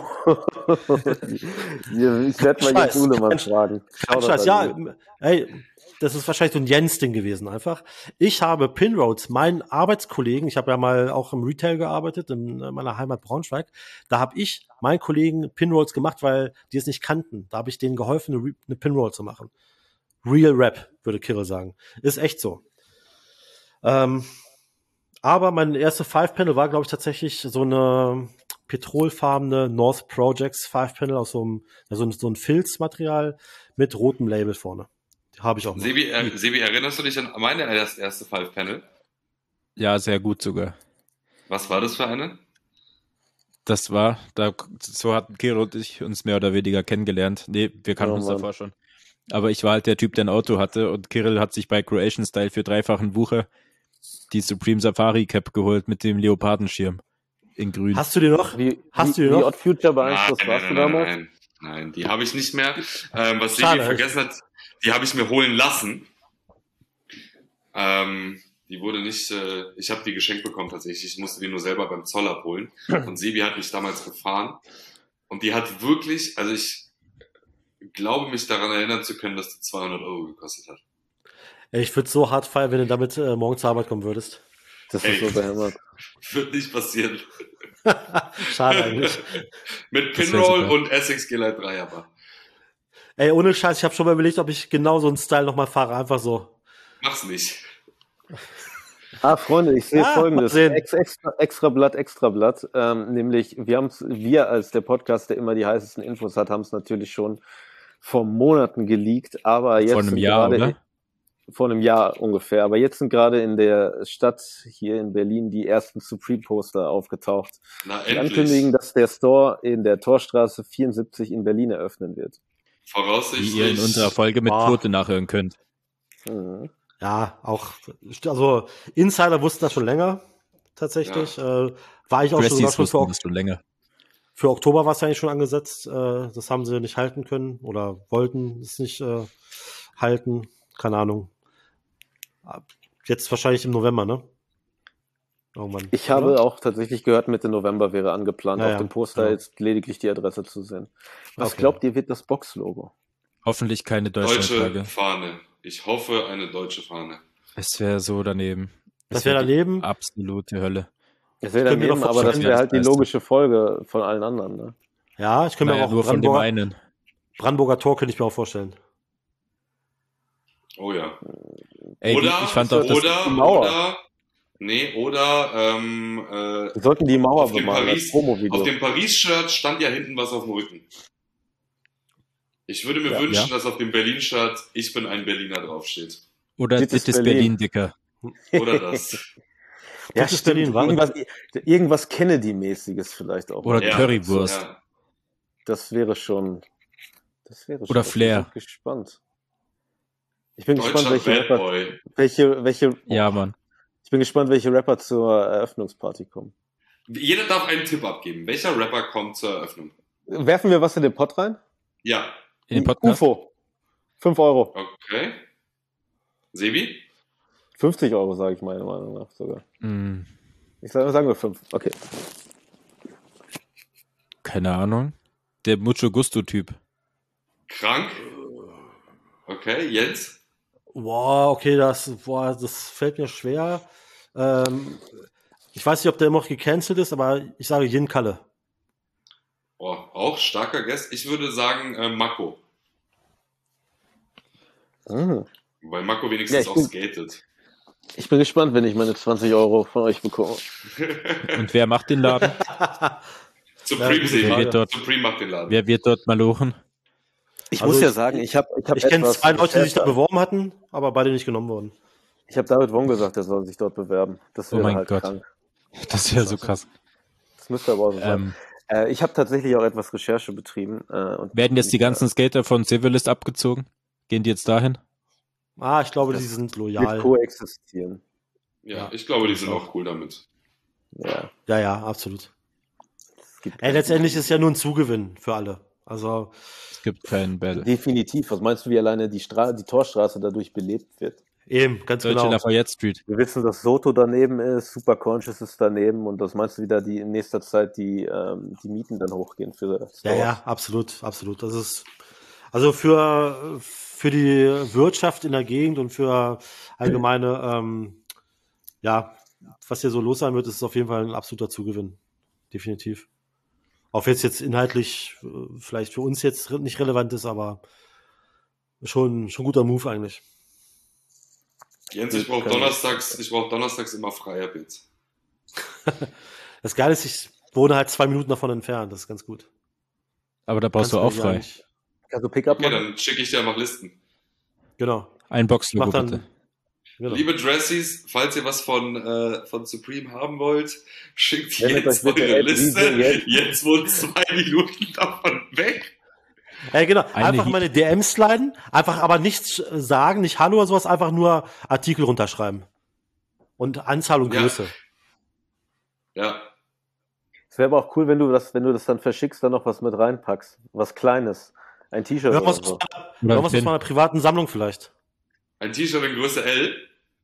Ja, ich werde mal Scheiß. Jens Uhlemann Kein- fragen. Kein Shoutout Scheiß, an ja, ihn. ey, das ist wahrscheinlich so ein Jens-Ding gewesen einfach. Ich habe Pinrolls, meinen Arbeitskollegen, ich habe ja mal auch im Retail gearbeitet, in äh, meiner Heimat Braunschweig, da habe ich meinen Kollegen Pinrolls gemacht, weil die es nicht kannten. Da habe ich denen geholfen, eine, Re- eine Pinroll zu machen. Real Rap, würde Kirill sagen. Ist echt so. Ähm, aber mein erste Five-Panel war, glaube ich, tatsächlich so eine petrolfarbene North Projects Five-Panel aus so einem, ja, so, ein- so ein Filzmaterial mit rotem Label vorne. Habe ich auch noch. Sebi, äh, Sebi, erinnerst du dich an meine das erste Five-Panel? Ja, sehr gut sogar. Was war das für eine? Das war, da, so hatten Kiro und ich uns mehr oder weniger kennengelernt. Nee, wir kannten Oh, uns Mann. davor schon. Aber ich war halt der Typ, der ein Auto hatte und Kirill hat sich bei Croatian Style für dreifachen Wucher die Supreme Safari Cap geholt mit dem Leopardenschirm in grün. Hast du die noch? Wie, Hast wie, du die wie noch? Odd Future beeinflusst Nein, warst nein, du nein, damals? nein, nein, die habe ich nicht mehr. Ähm, was Schade. Sebi vergessen hat, die habe ich mir holen lassen. Ähm, die wurde nicht, äh, ich habe die geschenkt bekommen tatsächlich. Ich musste die nur selber beim Zoll abholen. Und Sebi hat mich damals gefahren. Und die hat wirklich, also ich glaube mich daran erinnern zu können, dass die zweihundert Euro gekostet hat. Ey, ich würde so hart feiern, wenn du damit äh, morgen zur Arbeit kommen würdest. Das Ey. ist so behämmert. Wird nicht passieren. Schade eigentlich. Mit Das wär Pinroll super. und Essex G-Lite drei aber. Ey, ohne Scheiß, ich habe schon mal überlegt, ob ich genau so einen Style nochmal fahre. Einfach so. Mach's nicht. Ah, Freunde, ich sehe Ah, Folgendes. mal sehen. Ex, extra, extra Blatt, extra Blatt. Ähm, nämlich, wir haben's, wir als der Podcast, der immer die heißesten Infos hat, haben es natürlich schon vor Monaten geleakt, aber jetzt Vor einem sind Jahr, gerade oder? vor einem Jahr ungefähr, aber jetzt sind gerade in der Stadt hier in Berlin die ersten Supreme-Poster aufgetaucht, Na, die endlich. ankündigen, dass der Store in der Torstraße vierundsiebzig in Berlin eröffnen wird. Wie Voraussichtlich. ihr in unserer Folge mit Boah. Quote nachhören könnt. Mhm. Ja, auch, also Insider wussten das schon länger, tatsächlich. Äh, war ich auch schon, sogar Pressis schon für, wussten das schon länger. für Oktober war es ja eigentlich schon angesetzt. Äh, das haben sie nicht halten können oder wollten es nicht äh, halten. Keine Ahnung. Ab- Jetzt wahrscheinlich im November, ne? Irgendwann. Ich habe oder? auch tatsächlich gehört, Mitte November wäre angeplant. Ja, Auf ja, dem Poster genau. ist lediglich die Adresse zu sehen. Was Okay. glaubt ihr, wird das Box-Logo? Hoffentlich keine Deutsche Deutschlandflagge. Fahne. Ich hoffe, eine deutsche Fahne. Es wäre so daneben. Das Es wäre wär die daneben. Absolute Hölle. Das wäre Ich könnte mir daneben, doch aber das vorstellen, wäre halt die das- logische Folge von allen anderen. Ne? Ja, ich könnte mir Naja, auch nur von dem Brandenburger, einen. Brandenburger Tor könnte ich mir auch vorstellen. Oh ja. Ey, oder, die, ich fand auch, dass oder, die Mauer. oder, nee, oder, ähm, äh, Wir sollten die Mauer auf dem bemalen als Paris, Promo-Video. auf dem Paris-Shirt stand ja hinten was auf dem Rücken. Ich würde mir Ja, wünschen, ja. dass auf dem Berlin-Shirt ich bin ein Berliner draufsteht. oder Dit das ist ist Berlin. Berlin, Dicker. Oder das. Ja, Das ist stimmt. Berlin, war- Irgendwas, irgendwas Kennedy-mäßiges vielleicht auch. Oder mal. Ja, Currywurst. Ja. Das wäre schon. Das wäre schon. Oder ich bin Flair. gespannt. Ich bin gespannt, Deutscher welche Bad Rapper, Boy. welche, welche, Ja, Mann. ich bin gespannt, welche Rapper zur Eröffnungsparty kommen. Jeder darf einen Tipp abgeben. Welcher Rapper kommt zur Eröffnung? Werfen wir was in den Pott rein? Ja, In den Podcast? U F O. fünf Euro. okay. Sebi? fünfzig Euro, sage ich meiner Meinung nach sogar. Hm, Ich sage, sagen wir fünf. Okay. keine Ahnung. Der Mucho Gusto-Typ. Krank? Okay, Jens? Boah, okay, das, boah, das fällt mir schwer. Ähm, ich weiß nicht, ob der immer noch gecancelt ist, aber ich sage Yin Kalle. Oh, auch starker Guest. Ich würde sagen äh, Mako. Mhm. Weil Mako wenigstens Ja, auch ich skatet. Ich bin gespannt, wenn ich meine zwanzig Euro von euch bekomme. Und wer macht den Laden? Supreme, gute Sebi. Wer wird dort, Supreme macht den Laden. wer wird dort malochen? Ich Also muss ja ich- sagen, ich habe ich hab Ich kenne etwas- zwei Leute, die sich da beworben hatten, aber beide nicht genommen wurden. Ich habe David Wong gesagt, er soll sich dort bewerben. Das Oh wäre mein halt Gott. krank. Das wäre so krass. Das müsste aber auch so sein. Ähm, Äh, ich habe tatsächlich auch etwas Recherche betrieben. Äh, und werden jetzt die ganzen Skater von Civilist abgezogen? Gehen die jetzt dahin? Ah, ich glaube, Das die sind wird loyal. koexistieren. Ja, Ja. ich glaube, die sind auch cool damit. Ja. Ja, ja, absolut. Es gibt Ey, letztendlich ist es ja nur ein Zugewinn für alle. Also, Es gibt keinen Battle. definitiv. Was meinst du, wie alleine die, Stra die Torstraße dadurch belebt wird? eben, ganz Deutsche genau. Lafayette Street. Wir wissen, dass Soto daneben ist, Super Conscious ist daneben und das meinst du wieder, die in nächster Zeit die, ähm, die Mieten dann hochgehen für Stores? Ja, ja, absolut, absolut. Das ist, also für, für die Wirtschaft in der Gegend und für allgemeine, ähm, ja, was hier so los sein wird, ist es auf jeden Fall ein absoluter Zugewinn. Definitiv. Auch wenn es jetzt inhaltlich äh, vielleicht für uns jetzt re- nicht relevant ist, aber schon, schon guter Move eigentlich. Jens, ich brauche donnerstags, ich brauche donnerstags immer freie Bits. Das Geile ist, ich wohne halt zwei Minuten davon entfernt. Das ist ganz gut. Aber da brauchst Kannst du auch mir frei. nicht- Kannst du Pickup Okay, machen? dann schicke ich dir einfach Listen. Genau. Ein Boxlogo Mach dann, bitte. genau. Liebe Dressies, falls ihr was von, äh, von Supreme haben wollt, schickt Wendet jetzt euch bitte eure at Liste. D J Jens. Jetzt wohnt zwei Minuten davon weg. Ja, genau. Eine Einfach Hi- meine D Ms sliden, einfach aber nichts äh, sagen, nicht Hallo oder sowas, einfach nur Artikel runterschreiben. Und Anzahl und Ja. Größe. Ja, Es wäre aber auch cool, wenn du das, wenn du das dann verschickst, dann noch was mit reinpackst. Was Kleines. Ein T-Shirt oder Irgendwas, so. Oder irgendwas aus Pin. meiner privaten Sammlung vielleicht. ein T-Shirt in Größe L.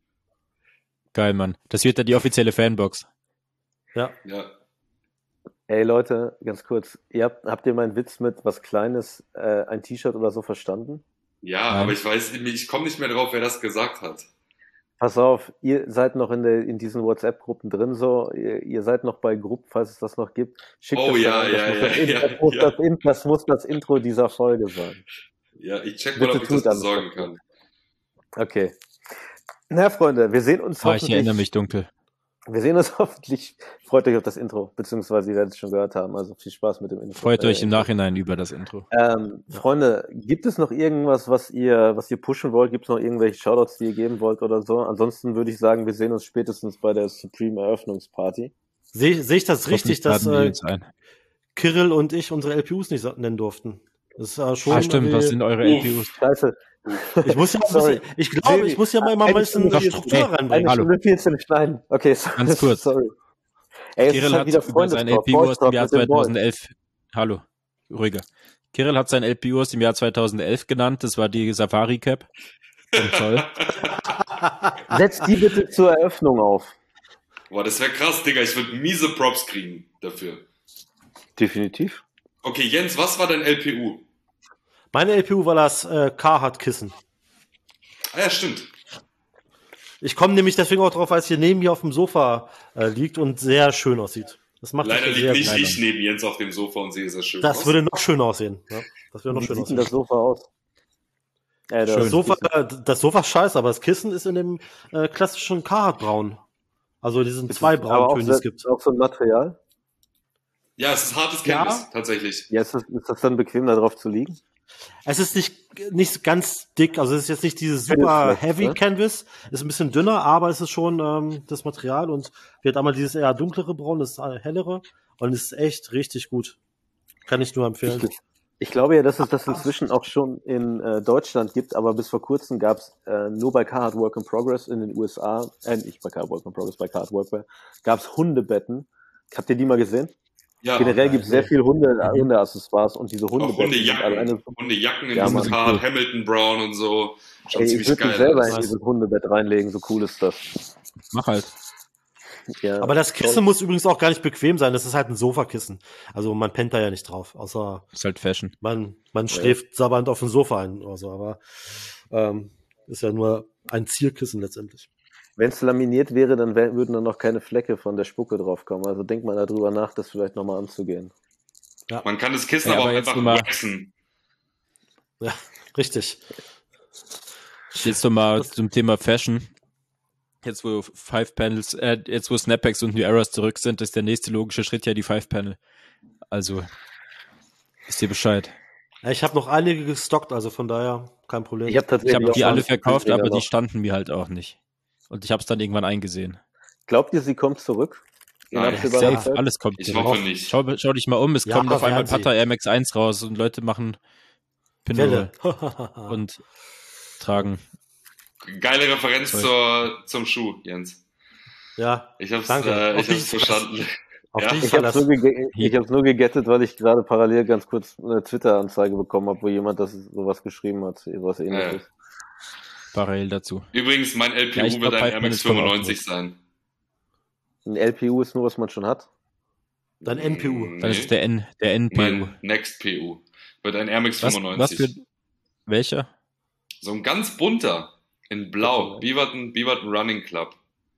Geil, Mann. Das wird dann die offizielle Fanbox. Ja. Ja. Ey Leute, ganz kurz. Ihr habt, habt ihr meinen Witz mit was Kleines, äh, ein T-Shirt oder so verstanden? Ja, Nein. aber ich weiß, ich komme nicht mehr drauf, wer das gesagt hat. Pass auf, ihr seid noch in, der, in diesen WhatsApp-Gruppen drin, so. Ihr, ihr seid noch bei Gruppen, falls es das noch gibt. Schickt Oh das ja, rein. ja, das, muss ja, das, In- ja, das, muss ja. das, In- das muss das Intro dieser Folge sein. Ja, ich check mal, Bitte ob ich das tut alles besorgen dafür. kann. Okay. Na, Freunde, wir sehen uns Ah, ich hoffentlich. erinnere mich dunkel. Wir sehen uns hoffentlich. Freut euch auf das Intro, beziehungsweise ihr werdet es schon gehört haben. Also viel Spaß mit dem Intro. Freut äh, euch im Intro. Nachhinein über das Intro. Ähm, Freunde, gibt es noch irgendwas, was ihr, was ihr pushen wollt? Gibt es noch irgendwelche Shoutouts, die ihr geben wollt oder so? Ansonsten würde ich sagen, wir sehen uns spätestens bei der Supreme Eröffnungsparty. Sehe seh ich das richtig, dass Hoffentlich laden die äh, uns ein. Kirill und ich unsere L P Us nicht so- nennen durften? Das ist äh, schon. Ah, stimmt, was sind eure L P Us? Scheiße. Ich muss ja, Sorry. ich glaube, ich muss ja mal, mal ein Eine bisschen Stunde Struktur vierzehn. reinbringen. Eine Hallo. Stunde vierzehn schneiden. Okay, so, Ganz kurz. sorry. Ey, es ist Kirill halt hat wieder über sein L Freundestalk, P U aus dem Boys-Talk Jahr mit den Boys. zweitausendelf. Hallo, ruhiger. Kirill hat sein L P U aus dem Jahr zweitausendelf genannt. Das war die Safari Cap. Vom Zoll. Setz die bitte zur Eröffnung auf. Boah, das wäre krass, Digga. Ich würde miese Props kriegen dafür. Definitiv. Okay, Jens, was war dein L P U? Meine L P U war das äh, Carhartt-Kissen. Ah ja, stimmt. Ich komme nämlich deswegen auch drauf, weil es hier neben mir auf dem Sofa äh, liegt und sehr schön aussieht. Das macht Leider das liegt sehr nicht gut. ich neben Jens auf dem Sofa und sehe sehr schön Das aus. würde noch schöner aussehen. Ja? Das würde noch Wie schöner sieht denn aussehen. das Sofa aus? Äh, das Schön. Das Sofa, Kissen. äh, das Sofa ist scheiße, aber das Kissen ist in dem äh, klassischen Carhartt-Braun. Also diesen Ist zwei es aber auch, Brauntönen, die es so- gibt. auch so ein Material? Ja, es ist hartes Ja. Canvas, tatsächlich. Ja, ist das, ist das dann bequem, da drauf zu liegen? Es ist nicht, nicht ganz dick, also es ist jetzt nicht dieses super Canvas, heavy ne? Canvas, ist ein bisschen dünner, aber es ist schon ähm, das Material und wird einmal dieses eher dunklere Braun, das äh, hellere und es ist echt richtig gut. Kann ich nur empfehlen. Ich, ich glaube ja, dass es das inzwischen auch schon in äh, Deutschland gibt, aber bis vor kurzem gab es äh, nur bei Carhartt Work in Progress in den U S A, äh, nicht bei Carhartt Work in Progress, bei Carhartt Workwear, gab es Hundebetten. Habt ihr die mal gesehen? Ja, Generell gibt es sehr viel Hunde, Mhm. Hundeaccessoires und diese auch Hundebetten sind alleine. Hundejacken. Hundejacken in Ja, diesem Mann, Carhartt, cool. Hamilton Brown und so. Schaut Ey, ich ziemlich würde mich geil selber aus. in dieses Hundebett reinlegen, so cool ist das. Mach halt. Ja, Aber das Kissen toll. muss übrigens auch gar nicht bequem sein, das ist halt ein Sofakissen. Also man pennt da ja nicht drauf, außer Ist halt Fashion. man, man schläft sabbernd auf dem Sofa ein oder so, aber ähm, ist ja nur ein Zierkissen letztendlich. Wenn es laminiert wäre, dann wär, würden dann noch keine Flecke von der Spucke drauf kommen. Also denkt mal darüber nach, das vielleicht nochmal anzugehen. Man kann das Kissen Ja, aber auch aber jetzt einfach nur mal- waxen. Ja, richtig. Jetzt nochmal zum Thema Fashion. Jetzt wo Five Panels, äh, jetzt wo Snapbacks und New Eras zurück sind, ist der nächste logische Schritt ja die Five Panel. Also, wisst ihr Bescheid. Ja, ich habe noch einige gestockt, also von daher kein Problem. Ich habe Ich tatsächlich habe auch die alle noch verkauft, Dinger aber die noch. standen mir halt auch nicht. Und ich habe es dann irgendwann eingesehen. Glaubt ihr, sie kommt zurück? In Nein. absehbarer Safe, Zeit? alles kommt Ich zurück. hoffe nicht. Schau, schau dich mal um, es Ja, kommt auf einmal werden sie. Pata Air Max eins raus und Leute machen Pinroll Welle. und tragen. Geile Referenz Toll. zur, zum Schuh, Jens. Ja, Ich hab's, danke. äh, Auf ich hab's dich- verstanden. auf Ja. dich Ich habe es verlassen. nur, gege ich hab's nur gegettet, weil ich gerade parallel ganz kurz eine Twitter-Anzeige bekommen habe, wo jemand das sowas geschrieben hat, sowas ähnliches. Parallel dazu. Übrigens, mein L P U Ja, ich wird glaub, ein Five Air Max Minutes kommen auch fünfundneunzig sein. Ein L P U ist nur, was man schon hat. Dein N P U. Dann ist es der N, der N P U. Mein Next P U wird ein Air Max Was, was fünfundneunzig. für welcher? So ein ganz bunter. In blau. Beaverton, Beaverton Running Club.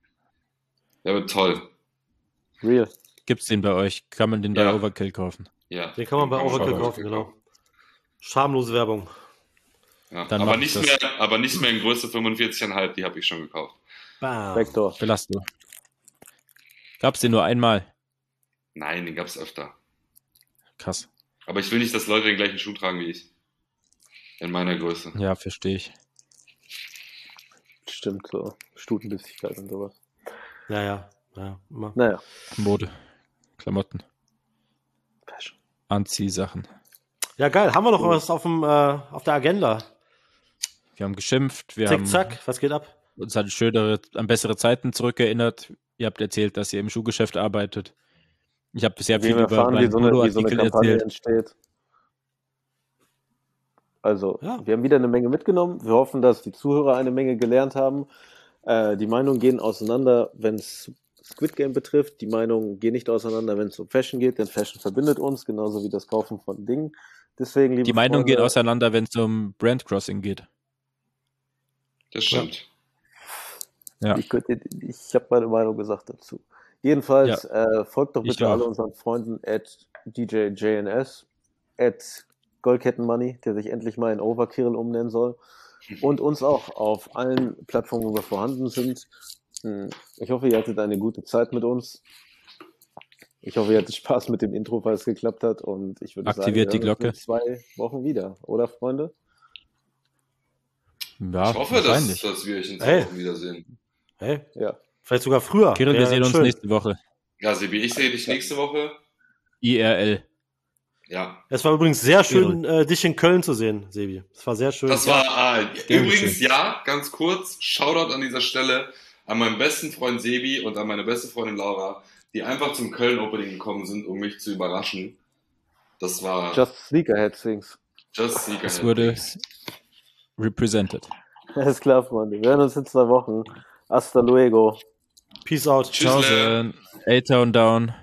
Der wird toll. Real. Gibt's den bei euch? Kann man den bei Ja. Overkill kaufen? Ja. Den kann man bei Overkill bei kaufen, genau. Schamlose Werbung. Ja. Dann Aber, mach nicht ich mehr, das. aber nicht mehr in Größe fünfundvierzig Komma fünf, die habe ich schon gekauft. Bam. Vector. Belass du. Gab's den nur einmal? Nein, den gab's öfter. Krass. Aber ich will nicht, dass Leute den gleichen Schuh tragen wie ich. In meiner Größe. Ja, verstehe ich. Stimmt, so. Stutenbissigkeit und sowas. Ja, ja. ja immer. Naja. Mode. Klamotten. Fashion. Anziehsachen. Ja, geil. Haben wir noch was auf, dem, äh, auf der Agenda? Wir haben geschimpft, wir Zick, haben zack. Was geht ab? uns an schönere, an bessere Zeiten zurückerinnert. Ihr habt erzählt, dass ihr im Schuhgeschäft arbeitet. Ich habe bisher Wir viel über erfahren, wie meinen so eine, wie so eine Polo-Artikel Kampagne erzählt. entsteht. Also, Ja. wir haben wieder eine Menge mitgenommen. Wir hoffen, dass die Zuhörer eine Menge gelernt haben. Äh, die Meinungen gehen auseinander, wenn es Squid Game betrifft. Die Meinungen gehen nicht auseinander, wenn es um Fashion geht, denn Fashion verbindet uns, genauso wie das Kaufen von Dingen. Deswegen, liebe Die Meinungen Freunde, gehen auseinander, wenn es um Brandcrossing geht. Das stimmt. Ja. Ich, könnte- ich habe meine Meinung gesagt dazu. Jedenfalls, äh, folgt doch Ich bitte auch. alle unseren Freunden at D J J N S, at Goldkettenmoney, der sich endlich mal in Overkill umnennen soll. und uns auch auf allen Plattformen, wo wir vorhanden sind. Ich hoffe, ihr hattet eine gute Zeit mit uns. Ich hoffe, ihr hattet Spaß mit dem Intro, falls es geklappt hat. Und ich würde Aktiviert sagen, die wir hören Glocke. uns in zwei Wochen wieder, oder Freunde? Ja, Ich hoffe, dass, wahrscheinlich. dass wir euch in zwei Hey. Wochen wiedersehen. Hey, Ja. vielleicht sogar früher. Kirill, wir Wär sehen uns schön. nächste Woche. Ja, Sebi, ich sehe dich nächste Woche. I R L. Ja. Es war übrigens sehr schön, äh, dich in Köln zu sehen, Sebi. Es war sehr schön. Das war äh, übrigens, schön. ja, ganz kurz, Shoutout an dieser Stelle an meinen besten Freund Sebi und an meine beste Freundin Laura, die einfach zum Köln-Opening gekommen sind, um mich zu überraschen. Das war Just Sneakerhead Things. Just Sneakerhead. Es wurde represented. Alles klar, Freunde. Wir hören uns in zwei Wochen. Hasta luego. Peace out. Tschüss. Ciao, A-Town down.